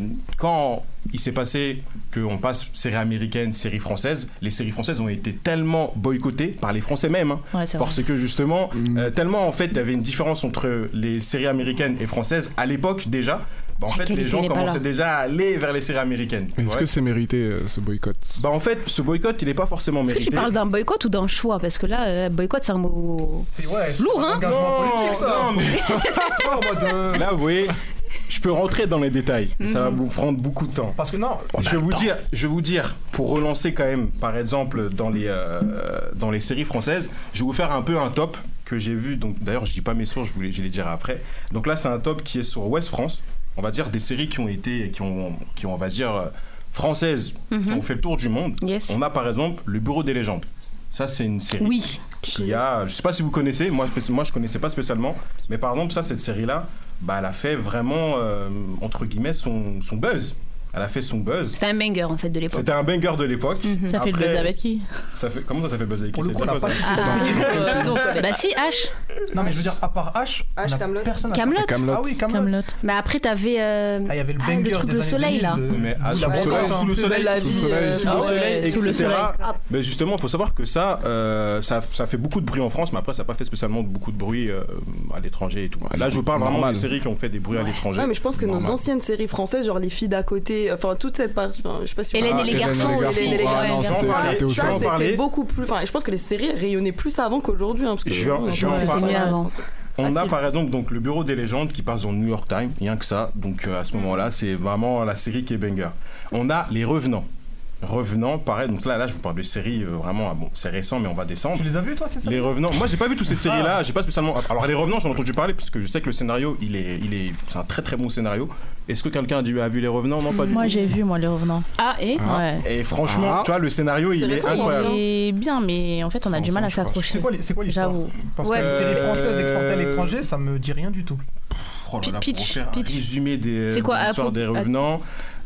quand il s'est passé qu'on passe série américaine, série française, les séries françaises ont été tellement boycottées par les Français même, hein, Ouais, c'est parce que justement, euh, tellement en fait, il y avait une différence entre les séries américaines et françaises à l'époque déjà. Bah, en La fait, les qualité gens n'est pas commençaient là. déjà à aller vers les séries américaines. Mais est-ce Ouais. que c'est mérité euh, ce boycott? Bah en fait, ce boycott, il n'est pas forcément Est-ce que mérité. tu parles d'un boycott ou d'un choix? Parce que là, euh, boycott, c'est un mot C'est ouais, c'est lourd, un hein? engagement Non, politique, ça. non, mais- Pas en mode, euh, Là, vous voyez, je peux rentrer dans les détails. Ça va vous prendre beaucoup de temps. Parce que non, Je vais, vous dire, je vais vous dire, pour relancer quand même, par exemple, dans les, euh, dans les séries françaises, je vais vous faire un peu un top que j'ai vu. Donc, d'ailleurs, je dis pas mes sources, je, vous les, je les dirai après. Donc là, c'est un top qui est sur Ouest France. On va dire des séries qui ont été, qui ont, qui ont on va dire, euh, françaises, qui ont fait le tour du monde. Yes. On a par exemple Le Bureau des légendes. Ça, c'est une série Oui. qui a, je sais pas si vous connaissez, moi, spéci- moi je connaissais pas spécialement, mais par exemple, ça, cette série-là, bah, elle a fait vraiment, euh, entre guillemets, son, son buzz. Elle a fait son buzz. C'était un banger en fait de l'époque. C'était un banger de l'époque. Ça fait le Après, buzz avec qui? ça fait, comment ça, ça fait buzz avec qui? pour le C'est coup, on déjà n'a pas buzz. cité. Euh, non, on connaît Bah pas. si, H. Non, mais je veux dire, à part H, H, on a Kaamelott. personne à Kaamelott. Kaamelott. Ah oui, Kaamelott. Kaamelott. Mais après, t'avais. euh, Ah, il y avait le Ah, banger le truc des Le années Soleil, là. deux mille, Mais de- à de sous la le Bretagne. soleil, sous le Plus soleil, belle la sous le vie, soleil, euh, sous ah le ouais, soleil, sous le et cetera. soleil. Mais justement, il faut savoir que ça, euh, ça, ça fait beaucoup de bruit en France, mais après, ça n'a pas fait spécialement beaucoup de bruit euh, à l'étranger et tout. Là, je vous parle vraiment normal. des séries qui ont fait des bruits à l'étranger. Ouais, mais je pense que nos Normal. anciennes séries françaises, genre Les Filles d'à côté, enfin toute cette partie, enfin, je sais pas si vous Hélène Ah, et les Hélène et garçons les aussi. garçons. Les- les- Ah, les- non, les- c'était- ça, c'était aussi ça, en parler. c'était beaucoup plus. Enfin, je pense que les séries rayonnaient plus avant qu'aujourd'hui. Hein, parce que Je vais en- je vais en C'était parler. mieux avant. On a Facile. par exemple donc le Bureau des légendes qui passe dans le New York Times, rien que ça. Donc euh, à ce moment-là, c'est vraiment la série qui est banger. On a Les Revenants. Revenants, pareil. Donc là, là, je vous parle de séries euh, vraiment. ah, bon, c'est récent, mais on va descendre. Tu les as vus, toi, c'est ça? Les Revenants. Moi, j'ai pas vu toutes ces séries-là. J'ai pas spécialement. Alors les Revenants, j'en ai entendu parler parce que je sais que le scénario, il est, il est, c'est un très très bon scénario. Est-ce que quelqu'un a, dû- a vu Les Revenants? Non, pas du Moi tout. j'ai vu moi les revenants. Ah, et Ah. Ouais. Et franchement, Ah. tu vois, le scénario, il C'est est récent, incroyable. C'est bien, mais en fait on a C'est du mal à ensemble, je crois. s'accrocher. C'est quoi, les- c'est quoi l'histoire? J'avoue. Parce Ouais. que les séries françaises Euh, exportées à l'étranger, ça me dit rien du tout. Oh là là, Pitch, pour faire un pitch. résumé des, C'est quoi, de l'histoire à- des revenants.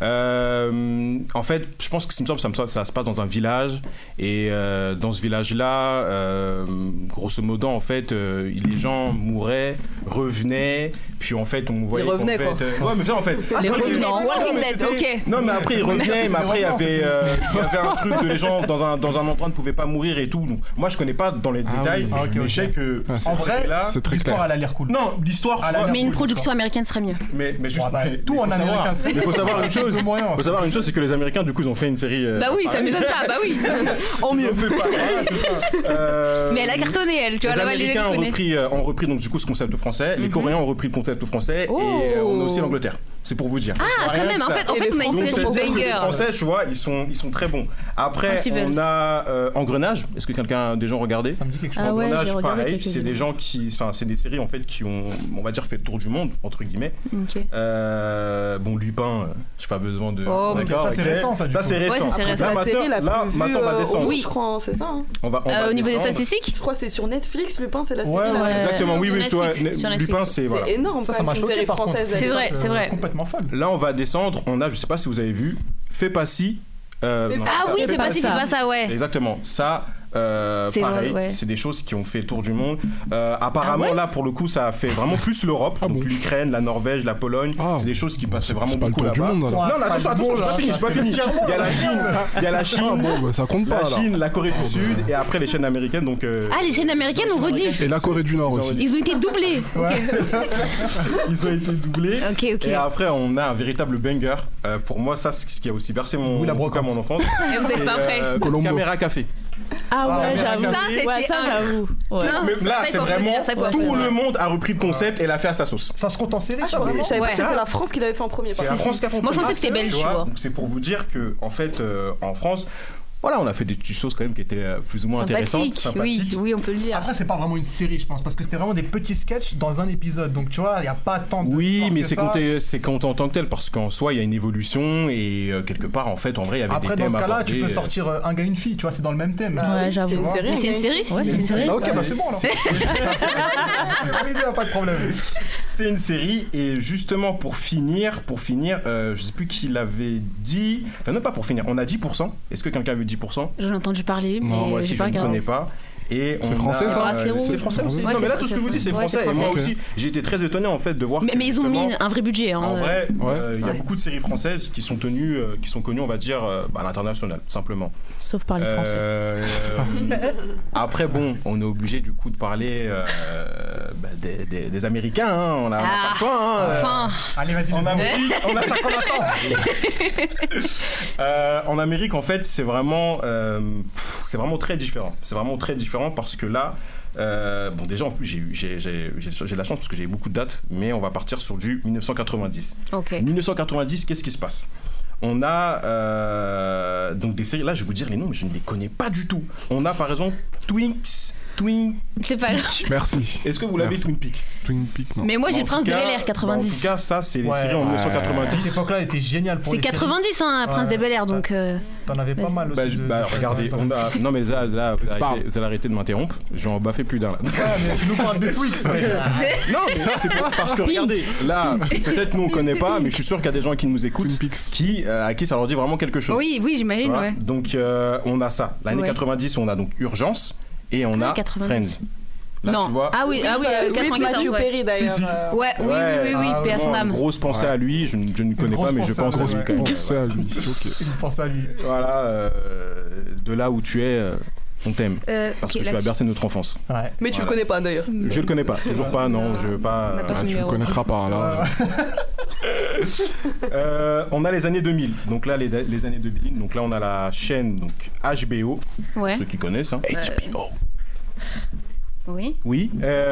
Euh, en fait, je pense que ça me semble, ça, me semble- ça se passe dans un village et euh, dans ce village-là, euh, grosso modo, en fait, euh, les gens mouraient, revenaient, puis en fait, on voyait qu'en revenaient, fait, quoi. euh, ouais, mais ça, en fait. Les non, Walking Dead, Walking mais Dead, c'était- ok. Non, mais après, ils revenaient, mais après, il y avait, euh, il y avait un truc que les gens dans un dans un endroit ne pouvaient pas mourir et tout. Donc, moi, je connais pas dans les Ah détails, oui. Ah, ok, mais ok. je sais que Ah, cette En vrai, série-là- c'est très l'histoire, clair. elle a l'air cool. non, l'histoire, tu Ah, là, vois, là. Mais une cool, production américaine serait mieux. mais, mais juste, Ouais, bah, mais- tout mais en faut américain savoir- serait mais faut savoir une chose. de moyens, Faut savoir une chose, c'est que les Américains, du coup, ils ont fait une série. euh, Bah oui, ça pareille. m'étonne pas, bah oui. En mieux. Ils ont fait pas- voilà, c'est ça. Euh, Mais elle a cartonné, elle, tu vois, les là-bas, les Américains ont connaît. repris, euh, ont repris donc du coup ce concept français. Les Mhm. Coréens ont repris le concept français Oh. et euh, on a aussi l'Angleterre. C'est pour vous dire. Ah, Rien quand même, que en ça. fait, en Et fait, les on a une Français Donc, série ça veut dire que les banger. Français, tu vois, ils sont, ils sont très bons. Un Après, petit peu. on a euh, Engrenage. Est-ce que quelqu'un a des gens regardé? Ça me dit quelque chose. Ah ouais, Engrenage, j'ai regardé pareil. quelques C'est des gens qui, enfin, c'est des séries en fait qui ont, on va dire, fait le tour du monde entre guillemets. Ok. Euh, bon, Lupin, euh, j'ai pas besoin de. Oh, D'accord, ça, c'est ok. récent, ça, du Ça, coup. c'est récent. Ouais, ça, c'est Après, récent. C'est là, la série la maintenant- là, plus vue maintenant, on va euh, au descendre. monde, Oui. je crois, hein, c'est ça. hein. On va, on Euh, va au niveau des descendre. statistiques Je crois que c'est sur Netflix, Lupin, c'est la série. Ouais, la- ouais. Exactement, oui, oui, Sur soit Netflix, sur Netflix. Lupin, c'est C'est voilà. énorme, Ça, quand ça m'a même, une choqué série par contre. française. C'est Cette vrai, stat, c'est euh, vrai. Complètement folle. Là, on va descendre. On a, je sais pas si vous avez vu, Fais pas ci. euh, Fais non, pas- Ah ça- oui, Fais fais pas pas ci, fais ça. pas ça, ouais. Exactement. Ça, euh, C'est pareil, vrai, ouais. c'est des choses qui ont fait le tour du monde. Euh, apparemment, Ah ouais là, pour le coup, ça a fait vraiment plus l'Europe, Ah donc bon l'Ukraine, la Norvège, la Pologne. Ah. C'est des choses qui passaient vraiment C'est pas le beaucoup tour du là-bas. monde, alors. Ouais, Non, c'est mais pas attention, le attention, bon, j'ai pas là, fini, j'ai ça, pas c'est fini. le tiers-monde, Il y a la là. Chine, il y a la Chine, Ah bon, bah, ça compte pas la alors. Chine, la Corée du Sud, et après les chaînes américaines. Donc, euh, Ah, les chaînes américaines ont rediff. Et la Corée du Nord Ils ont aussi. rediff. Ils ont été doublés. ils ont été doublés. Ok, ok. Et après, on a un véritable banger. Euh, pour moi, ça, c'est ce qui a aussi bercé mon, Oui, la en tout cas, brocante. mon enfance. Et vous êtes C'est, pas prêts. euh, Colombo. Caméra Café. Ah Ah, ouais, mais j'avoue. ça, c'était Ouais, ça, un- j'avoue. Ouais. Non, Mais ça, là, ça, il c'est faut vraiment applaudir, ça, il faut tout applaudir. le monde a repris le concept et l'a fait à sa sauce. Ça se compte en série, Ah, je ça, pensais vraiment je savais pas Ouais. que c'était la France qui l'avait fait en premier. C'est par la contre. France qui a fait en Moi, je premier. pensais que c'était belge, Tu tu vois. Donc, c'est pour vous dire que, en fait, euh, en France, voilà, on a fait des petites choses quand même qui étaient euh, plus ou moins intéressantes. Sympathiques, oui, oui, on peut le dire. Après, c'est pas vraiment une série, je pense, parce que c'était vraiment des petits sketchs dans un épisode. Donc, tu vois, il n'y a pas tant de. Oui, mais que c'est ça. compté, c'est compté en tant que tel, parce qu'en soi, il y a une évolution et euh, quelque part, en fait, en vrai, il y avait Après, des thèmes dans ce cas-là, abordés, tu peux euh, sortir euh, un gars, une fille, tu vois, c'est dans le même thème. Ouais, j'avoue. C'est une série. Mais c'est une série Ouais, c'est une série. Ah, ok, bah c'est bon alors. C'est validé, pas de problème. C'est une série et justement pour finir, pour finir, euh, je sais plus qui l'avait dit, enfin non pas pour finir, on a dix pour cent. Est-ce que quelqu'un a vu dix pour cent? J'en ai entendu parler, mais Non, moi aussi j'ai je pas ne regardé. connais pas. Et C'est on français, a- ça Ah, c'est C'est rouge. français aussi. Ouais, non mais c'est là tout ce que je vous dis c'est ouais, français. c'est Et moi français. aussi j'ai été très étonné en fait de voir Mais, que mais ils ont mis justement, un vrai budget. Hein. en vrai, Ouais. euh, il y a Ouais. beaucoup de séries françaises qui sont tenues, euh, qui sont connues, on va dire, euh, à l'international, simplement. Sauf par les Français. Euh, euh, après, bon, on est obligé du coup de parler euh, bah, des, des- des Américains. Hein. On a, on a Ah, pas le choix. Hein. Enfin, Allez, vas-y, En les amis. Amérique, On a ça qu'on attend. euh, en Amérique, en fait, c'est vraiment, euh, c'est vraiment très différent. C'est vraiment très différent parce que là, euh, bon, déjà en plus, j'ai eu, j'ai, j'ai, j'ai, j'ai de la chance parce que j'ai eu beaucoup de dates, mais on va partir sur du dix-neuf cent quatre-vingt-dix. ok. dix-neuf cent quatre-vingt-dix, qu'est-ce qui se passe? On a euh, donc des séries, là je vais vous dire les noms, mais je ne les connais pas du tout. On a par exemple Twinks, Twin. C'est pas. Merci. Est-ce que vous l'avez Merci. Twin Peaks? Twin Peaks, non. Mais moi j'ai En le Prince tout de cas- Bel Air En quatre-vingt-dix. tout cas, ça c'est les Ouais. séries en Ouais. dix-neuf cent Cette quatre-vingt-dix. époque-là était géniale pour C'est les séries. quatre-vingt-dix, hein, Prince Ouais. de Bel Air, donc. euh, T'en avais pas mal aussi. Bah, de- je- bah, de- regardez, de- on a... non mais là, là vous, C'est allez pas arrêter, vous allez arrêter de m'interrompre. Je vais en baffer plus d'un là. Ouais, mais tu nous parles de Twix. ouais. Non, mais là, c'est pas parce que regardez, là, peut-être nous on connaît pas, mais je suis sûr qu'il y a des gens qui nous écoutent, Twin Peaks. qui, euh, à qui ça leur dit vraiment quelque chose. Oui, oui, Tu j'imagine, vois. ouais. Donc euh, on a ça. L'année Ouais. quatre-vingt-dix, on a donc Urgence et on Ah, a quatre-vingt-dix. Friends. Là, Non. tu vois. Ah oui, ah oui, euh, Oui, quatre-vingt-quatorze, Matthew ouais. Perry d'ailleurs. Si, si. euh, Ouais, oui, oui, oui, oui, ah, paix à son vraiment, âme. grosse pensée Ouais. à lui, je, ne- je ne connais grosse pas, mais je pensée à pense à lui, lui ouais. quand même. C'est à lui. Ok. Il pense à lui. Voilà, euh, de là où tu es, euh, on t'aime. Euh, Parce ok, que tu là, as bercé notre enfance. Ouais. Mais tu le Voilà. connais pas d'ailleurs. Je le connais pas, toujours pas, non, je veux pas. On a pas euh, son Ah, tu le numéro. connaîtras par là. Euh, on a les années deux mille. Donc là, les, les années deux mille. Donc là, on a la chaîne donc H B O. Ouais. Ceux qui connaissent. Hein. H B O. Oui. Oui.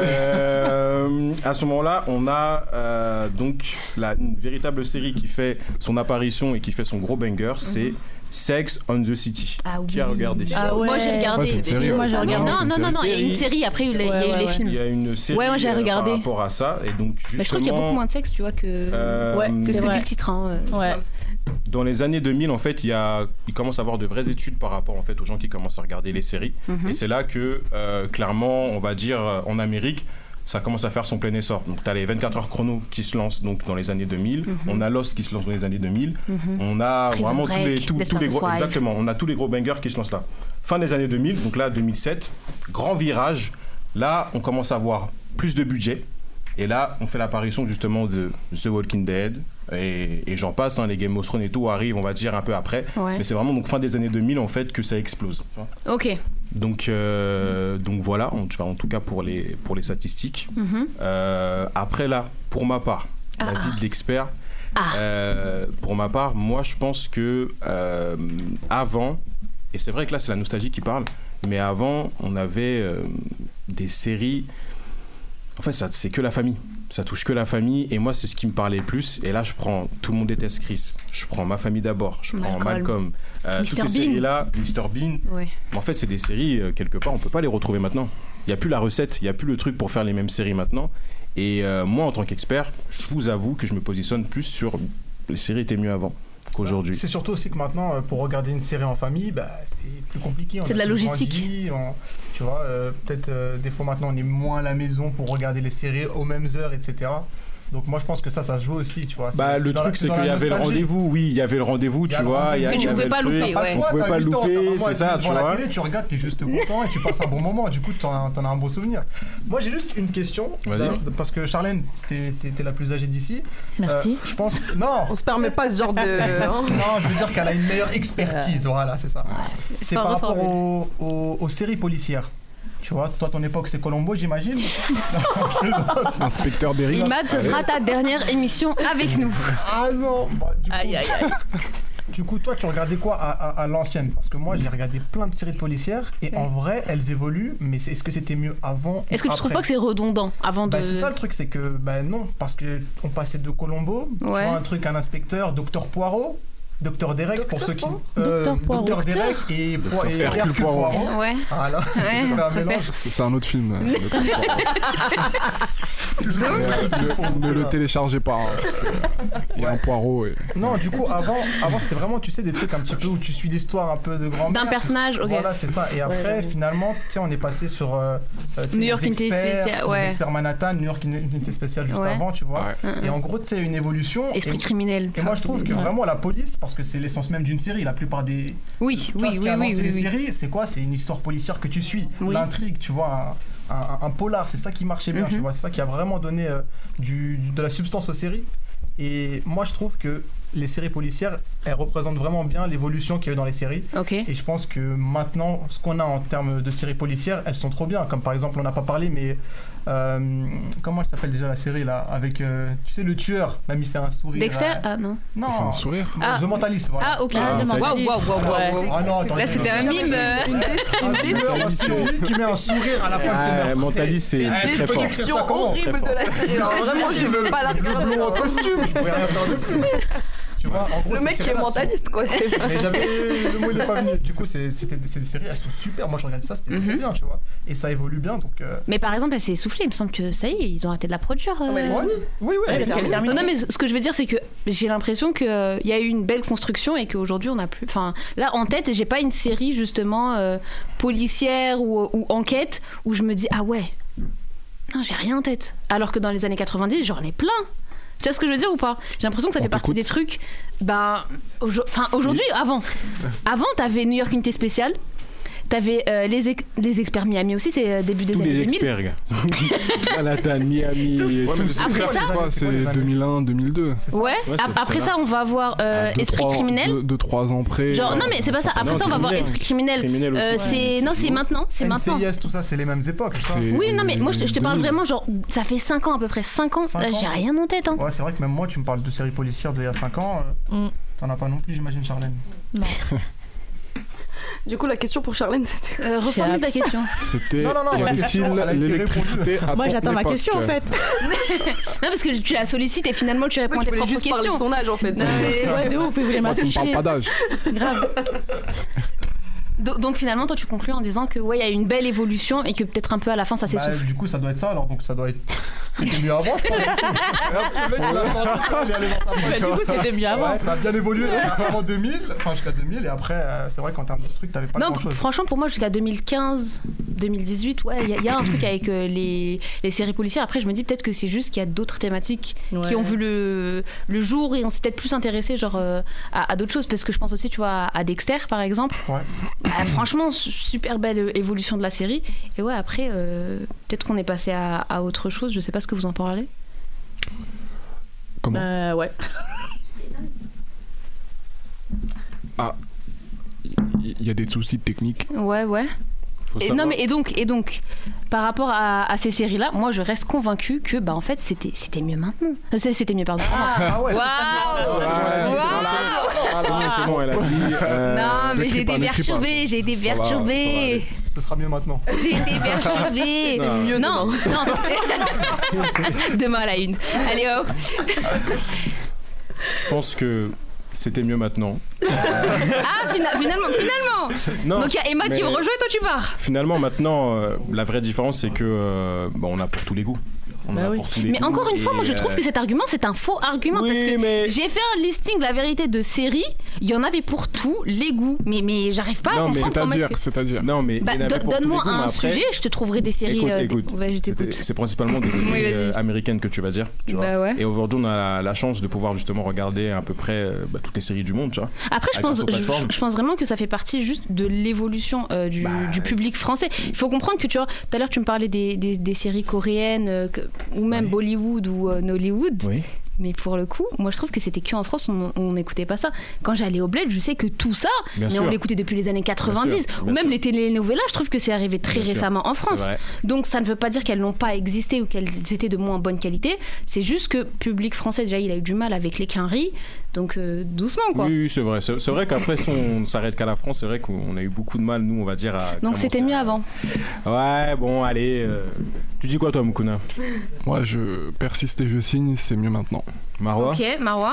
Euh, à ce moment-là, on a euh, donc la, une véritable série qui fait son apparition et qui fait son gros banger. C'est Sex on the City. Ah oui. Qui a regardé? Ah ouais. Moi j'ai regardé. Ouais, c'est une série, Moi, ouais. j'ai regardé. Non, c'est une non, non, non, il y a une série. série, après il y a eu les- il y a eu Ouais, les ouais, films. Il y a une série Ouais, moi, j'ai euh, regardé. par rapport à ça. Et donc, justement, Mais je trouve qu'il y a beaucoup moins de sexe, tu vois, que, euh, Ouais, que c'est ce que vrai. dit le titre. Hein. Ouais. Dans les années deux mille, en fait, il, y a, il commence à avoir de vraies études par rapport en fait, aux gens qui commencent à regarder les séries. Mhm. Et c'est là que, euh, clairement, on va dire, euh, en Amérique, ça commence à faire son plein essor. Donc, tu as les vingt-quatre heures chrono qui se lancent donc, dans les années deux mille. Mhm. On a Lost qui se lance dans les années deux mille. Mhm. On a Prison vraiment Break, tous les, tous, tous les Desperate gros... Housewives. Exactement, on a tous les gros bangers qui se lancent là. Fin des années deux mille, donc là, deux mille sept, grand virage. Là, on commence à avoir plus de budget. Et là, on fait l'apparition justement de The Walking Dead. Et, et j'en passe, hein, les Game of Thrones et tout arrivent, on va dire, un peu après. Ouais. Mais c'est vraiment donc fin des années deux mille en fait que ça explose. tu vois. Ok. Donc, euh, donc voilà, en, en tout cas pour les, pour les statistiques. Mhm. Euh, après là, pour ma part, Ah, la ah. vie de l'expert, Ah. euh, pour ma part, moi je pense que euh, avant, et c'est vrai que là c'est la nostalgie qui parle, mais avant on avait euh, des séries, en fait ça, c'est que la famille. Ça touche que la famille et moi c'est ce qui me parlait le plus. Et là je prends Tout le monde déteste Chris, je prends Ma famille d'abord, je prends Malcolm. Malcolm, euh, toutes Mister ces Bean. séries là, Mister Bean. Ouais. En fait c'est des séries euh, quelque part on peut pas les retrouver maintenant. Il y a plus la recette, il y a plus le truc pour faire les mêmes séries maintenant. Et euh, moi en tant qu'expert, je vous avoue que je me positionne plus sur les séries étaient mieux avant qu'aujourd'hui. C'est surtout aussi que maintenant, euh, pour regarder une série en famille, bah, c'est plus compliqué. On C'est a de la tous logistique. grandi, on- tu vois, euh, peut-être euh, des fois maintenant on est moins à la maison pour regarder les séries aux mêmes heures, et cetera. Donc moi je pense que ça, ça se joue aussi, tu vois. Bah, C'est le dans la- truc, c'est dans qu'il y la avait le nostalgie. rendez-vous, oui, il y avait le rendez-vous, Il y a tu le vois. rendez-vous. il y a- Mais il tu y pouvais avait pas le truc. louper, T'as pas ouais. le On choix, pouvait t'as pas huit ans, louper, t'as- c'est ouais, ça, tu tu devant la vois. télé, tu regardes, t'es juste content et tu passes un bon moment. Du coup, t'en as, t'en as un bon souvenir. Moi, j'ai juste une question. Vas-y. d'un- Parce que Charlène, t'es, t'es- t'es la plus âgée d'ici. Merci. Euh, je pense. Non. On se permet pas ce genre de. hein. Non, je veux dire qu'elle a une meilleure expertise. Voilà, c'est ça. C'est Fort par rapport reformulé. aux, aux- aux séries policières. Tu vois, toi, ton époque, c'est Colombo, j'imagine. Inspecteur Berry. Imad, ce sera ta dernière émission avec nous. Ah non. Bah, du, coup, Aïe, aïe, aïe. du coup, toi, tu regardais quoi à, à- à l'ancienne? Parce que moi, j'ai regardé plein de séries de policières et Ouais. en vrai, elles évoluent. Mais c'est- est-ce que c'était mieux avant Est-ce que ou tu trouves après pas que c'est redondant avant de. Bah, c'est ça le truc, c'est que bah non, parce que on passait de Colombo, tu Ouais. vois, un truc, un inspecteur, docteur Poirot, Docteur Derek, Docteur pour ceux qui. Poirot Euh, Docteur Poirot. Docteur Derek et, Po- et Hercule Hercule Poirot. Poirot. Ouais. Voilà, Ouais. j'ai fait un mélange. C'est c'est un autre film. euh, le truc. Toujours Mais, le euh, petit ne- pour- ne le téléchargez pas. hein, parce que Il y a un poireau. Et... Non, du coup, avant, avant c'était vraiment, tu sais, des trucs un petit peu où tu suis l'histoire un peu de grand-mère. D'un personnage, ok. Voilà, c'est ça. Et après, ouais. finalement, tu sais, on est passé sur euh, euh, tu sais, New York les Unité experts, spéciale, les ouais. experts Manhattan, New York Unité spéciale juste Ouais. avant, tu vois. Ouais. Et en gros, tu sais, une évolution. Esprit et, criminel. et moi, je trouve que Ouais. vraiment la police, parce que c'est l'essence même d'une série, la plupart des. Oui, Tu vois, oui, ce oui, qui a oui, avancé oui, les oui. séries, c'est quoi? C'est une histoire policière que tu suis, Oui. l'intrigue, tu vois, un, un- un polar, c'est ça qui marchait bien, Mhm. tu vois, c'est ça qui a vraiment donné euh, du, du- de la substance aux séries. Et moi, je trouve que les séries policières, elles représentent vraiment bien l'évolution qu'il y a eu dans les séries. Ok. Et je pense que maintenant, ce qu'on a en termes de séries policières, elles sont trop bien. Comme par exemple, on n'a pas parlé, mais euh, comment elle s'appelle déjà la série là? Avec, euh, tu sais, le tueur, même il fait un sourire. Dexter euh, Ah non. Non, Enfin, un sourire. Ah. The Mentalist, voilà. Ah, ok. Ah, Waouh, The waouh, Mentalist. waouh, waouh, Ouais. waouh. Ah non, attends, Là, c'était un mime. euh. un tueur en série qui met un sourire à la fin de ses Ah, meurtres. Mentalist, c'est Eh, c'est je très peux fort. décrire Description ça comment? horrible Très de la série. Alors, vraiment, je veux pas la Le regarder. bleu en alors. costume, je pourrais rien faire de plus. Tu vois, en gros, Le ces mec qui est séries-là sont- mentaliste, quoi. c'est- Mais j'avais le mot il est pas venu. Du coup, c'est c'était c'est des séries, elles sont super. Moi, je regardais ça, c'était trop Mhm. bien, tu vois. Et ça évolue bien, donc. euh, Mais par exemple, elle s'est essoufflée. Il me semble que ça y est, ils ont arrêté de la produire. euh. mais elle est Ouais, oui, oui. Ouais, elle est parce qu'elle est terminée. terminée. Non, non, mais ce que je veux dire, c'est que j'ai l'impression qu'il y a eu une belle construction et qu'aujourd'hui, on n'a plus. Enfin, là, en tête, j'ai pas une série, justement, euh, policière ou, ou enquête où je me dis, ah ouais, non, j'ai rien en tête. Alors que dans les années quatre-vingt-dix, j'en ai plein. Tu vois ce que je veux dire ou pas? J'ai l'impression que ça On fait partie t'écoute. des trucs. Ben, aujo- enfin, aujourd'hui, avant. Avant, t'avais New York Unité spéciale. T'avais euh, les, ex- les experts Miami aussi, c'est euh, début des Tous années les deux mille. experts, gars. Manhattan, Miami. Ouais, tout mais ça. Après quoi, ça- les C'est quoi, années- c'est quoi, les c'est années deux mille un, deux mille deux. C'est ça. Ouais, Ouais, ap- c'est- après c'est ça, on va avoir euh, Deux, Esprit trois- criminel. deux- deux, trois ans près. Genre, non, mais c'est pas ça. Après Non, ça, on va voir criminel. Esprit criminel. Criminel aussi. Euh, ouais. c'est... Non, c'est maintenant. C'est maintenant. N C I S, tout ça, c'est les mêmes époques, c'est ça? C'est- Oui, non, mais moi, je te, je te parle deux mille. vraiment, genre, ça fait cinq ans à peu près. cinq ans. Cinq Là, ans. j'ai rien en tête. Hein. Ouais, c'est vrai que même moi, tu me parles de séries policières d'il y a cinq ans. euh, Mm. T'en as pas non plus, j'imagine, Charlène. Du coup, la question pour Charlène, c'était. Euh, reformule ta question. C'était. Non, non, non, y la avait-il question, elle a été l'électricité à Moi, ton j'attends ma époque question, en fait. Non, parce que tu la sollicites et finalement, tu réponds Ouais, à tu tes voulais propres juste parler de questions. son âge, en fait. Non, mais- Ouais, de ouf, vous voulez Moi, tu me parles m'afficher. pas d'âge. Grave. Do- Donc, finalement, toi, tu conclus en disant que, ouais, il y a eu une belle évolution et que peut-être un peu à la fin, ça Bah, s'essouffle. du coup, ça doit être ça, alors donc ça doit être. C'était mieux avant, je pense. Et hop, le mec, il a changé, il est allé dans sa poche. Bah, du coup, c'était mieux avant. Ouais, ça a bien évolué jusqu'à avant deux mille, enfin jusqu'à deux mille, et après, euh, c'est vrai qu'en termes de trucs, t'avais pas Non, grand chose. franchement, pour moi, jusqu'à deux mille quinze, deux mille dix-huit, ouais, il y, a- il y a un truc avec euh, les, les séries policières. Après, je me dis peut-être que c'est juste qu'il y a d'autres thématiques qui Ouais. ont vu le, le jour et on s'est peut-être plus intéressé genre, euh, à, à d'autres choses. Parce que je pense aussi, tu vois, à Dexter, par exemple. Ouais. Bah, franchement, su- super belle évolution de la série. Et ouais, après, euh, peut-être qu'on est passé à, à autre chose. Je sais pas ce que vous en parlez. Comment Euh, ouais. Il y a des soucis techniques. Ouais, ouais. Faut Et, savoir- non, mais, et, donc, et donc, par rapport à, à ces séries-là, moi, je reste convaincue que, bah, en fait, c'était, c'était mieux maintenant. Euh, c'est- C'était mieux, pardon. Ah ouais, Waouh c'est bon, elle a dit, Waouh C'est bon, c'est bon, elle a dit. euh, Non, mais n'écris j'ai pas, été n'écris pas. perturbée, j'ai été Ça va, ça va perturbée. aller. ce sera mieux maintenant. J'ai été perturbée. Non. Mieux Non, demain. non. Demain à la une. Allez hop. Je pense que c'était mieux maintenant. Ah, fina- finalement, finalement. Non, Donc il y a Emma mais qui rejoint et toi tu pars. Finalement, maintenant, euh, la vraie différence, c'est que euh, bon, on a pour tous les goûts. On Bah a oui. pour tous les Mais goûts, encore une fois, et, moi je trouve euh, que cet argument c'est un faux argument oui, parce que mais- j'ai fait un listing, la vérité, de séries. Il y en avait pour tous les goûts. Mais, mais j'arrive pas à Non, mais comprendre comment est-ce C'est-à-dire, que. c'est-à-dire. Non, mais Bah, il y en avait do- pour tous les donne-moi goûts, mais un après- sujet, je te trouverai des séries. Écoute, euh, des- écoute, Ouais, je c'était- t'écoute. c'est principalement des séries Oui, vas-y. euh, américaines que tu vas dire. Tu Bah vois. ouais. Et aujourd'hui, on a la, la chance de pouvoir justement regarder à peu près euh, bah, toutes les séries du monde. Tu vois. Après, je Avec pense, un je, plateforme. je pense vraiment que ça fait partie juste de l'évolution euh, du, Bah, du public c'est- français. Il faut comprendre que tu vois, tout à l'heure tu me parlais des, des, des séries coréennes euh, que- ou même Oui. Bollywood ou euh, Nollywood. Oui. Mais pour le coup, moi je trouve que c'était qu'en France, on on n'écoutait pas ça. Quand j'allais au Bled, je sais que tout ça, Bien mais sûr. on l'écoutait depuis les années quatre-vingt-dix. Bien sûr, Ou bien même sûr. les télénovelas, je trouve que c'est arrivé très Bien sûr, récemment en France. c'est vrai. Donc ça ne veut pas dire qu'elles n'ont pas existé ou qu'elles étaient de moins bonne qualité. C'est juste que public français, déjà, il a eu du mal avec les quinries. Donc euh, doucement, quoi. Oui, oui, c'est vrai. C'est c'est vrai qu'après, si on ne s'arrête qu'à la France, c'est vrai qu'on a eu beaucoup de mal, nous, on va dire. À Donc c'était commencer mieux à- avant. Ouais, bon, allez. euh, Tu dis quoi, toi, Mukuna? Moi, je persiste et je signe, c'est mieux maintenant. Marwa? Ok, Marwa.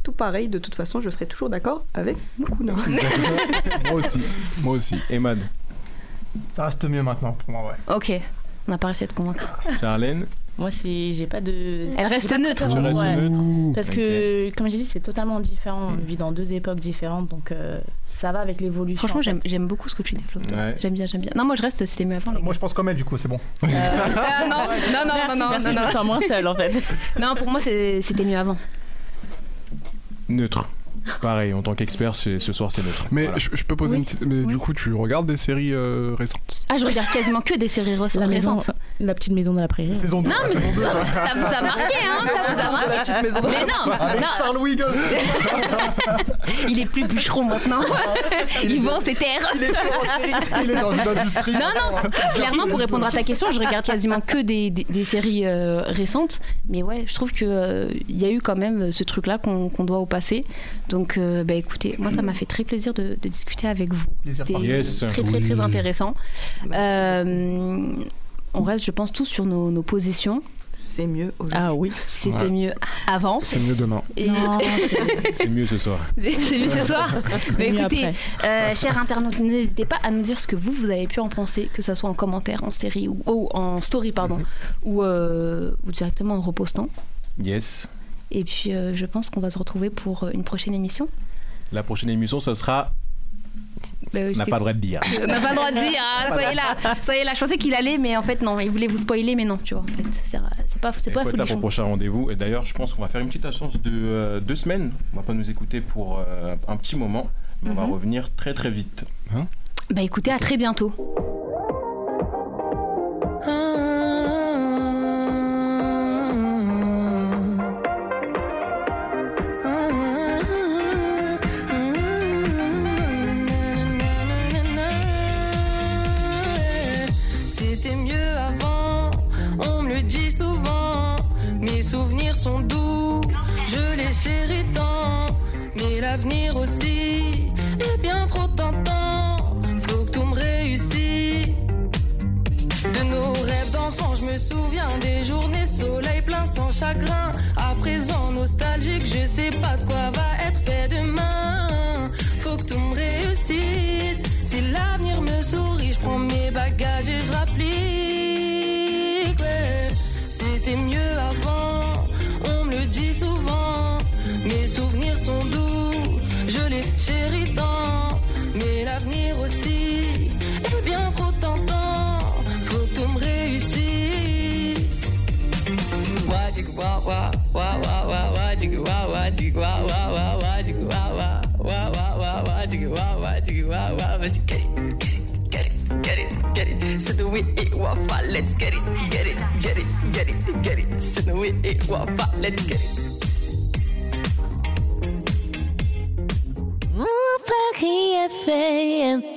tout pareil, de toute façon, je serai toujours d'accord avec Mukuna. Moi aussi, moi aussi. Emad. Ça reste mieux maintenant pour moi, ouais. Ok, on n'a pas réussi à te convaincre. Charlène. Moi, c'est, j'ai pas de. Elle reste neutre. Tu restes Ouais. neutre. Parce que, comme j'ai dit, c'est totalement différent. On vit dans deux époques différentes, donc euh, ça va avec l'évolution. Franchement, en fait. j'aime, j'aime beaucoup ce que tu développes. toi. Ouais. J'aime bien, j'aime bien. Non, moi je reste, c'était mieux avant. les gars. Moi, je pense comme elle, du coup, c'est bon. Euh, non, non, non, Merci, non, merci, non, je non. me sens moins seule en fait. Non, pour moi c'est- c'était mieux avant. Neutre. Pareil, en tant qu'expert, c'est- ce soir, c'est neutre. Mais Voilà. je, je peux poser Oui. une petite. Mais Oui. du coup, tu regardes des séries euh, récentes? Ah, je regarde quasiment que des séries ré- La maison, récentes. la petite maison de la prairie. Saison deux. Non, mais saison deux, ça, ouais. ça vous a marqué, hein, ça vous a marqué. La petite maison de Mais non, Avec non, Charles Wiggles. il est plus bûcheron maintenant. Il vend ses terres. Il est plus en série. Il est dans une industrie. Non, non, clairement, pour répondre à ta question, je regarde quasiment que des, des, des séries euh, récentes. Mais ouais, je trouve qu'il euh, y a eu quand même ce truc-là qu'on, qu'on doit au passé. Donc, euh, bah, écoutez, moi, ça m'a fait très plaisir de, de discuter avec vous. Plaisir C'était partagé. Yes. très, très, très Oui. intéressant. Euh, on reste, je pense, tous sur nos, nos positions. C'est mieux aujourd'hui. Ah oui. C'était Ouais. mieux avant. C'est mieux demain. Et Non, C'est mieux ce soir. c'est mieux ce soir. Bah, mieux écoutez, après. euh, chers internautes, n'hésitez pas à nous dire ce que vous, vous avez pu en penser, que ça soit en commentaire, en série ou oh, en story, pardon, ou, euh, ou directement en repostant. Yes. Et puis, euh, je pense qu'on va se retrouver pour une prochaine émission. La prochaine émission, ça sera. Bah, On je n'a t'ai- pas le droit de dire. On n'a pas le droit de dire, hein, soyez là, soyez là. Je pensais qu'il allait, mais en fait non, il voulait vous spoiler, mais non, tu vois. En fait, c'est, c'est pas, c'est Il pas faut être là pour folichon. le prochain rendez-vous. Et d'ailleurs, je pense qu'on va faire une petite absence de euh, deux semaines. On va pas nous écouter pour euh, un petit moment. Mais on va Mhm. revenir très très vite. Bah écoutez, à très bientôt. C'était mieux avant, on me le dit souvent. Mes souvenirs sont doux, je les chéris tant. Mais l'avenir aussi est bien trop tentant. Faut que tout me réussisse. De nos rêves d'enfants, je me souviens des journées soleil plein sans chagrin. À présent nostalgique, je sais pas de quoi va être fait demain. Faut que tout me réussisse. Si l'avenir me sourit, je prends mes bagages et je rapplique. Ouais. C'était mieux avant, on me le dit souvent. Mes souvenirs sont doux, je les chéris tant. Mais l'avenir aussi est bien trop tentant. Faut que tout me réussisse. Wa jig wa wa wa wa wa wa jig wa wa jig wa wa wa wa jig wa wa wa wa wa wa jig wa wa jig wa wa. Vas-y, get it, get it, get it, get it, get it. C'est the way it wa fa. Let's get it, get it, get it, get it, get it. C'est the way it wa fa. Let's get it. Mon Paris F M.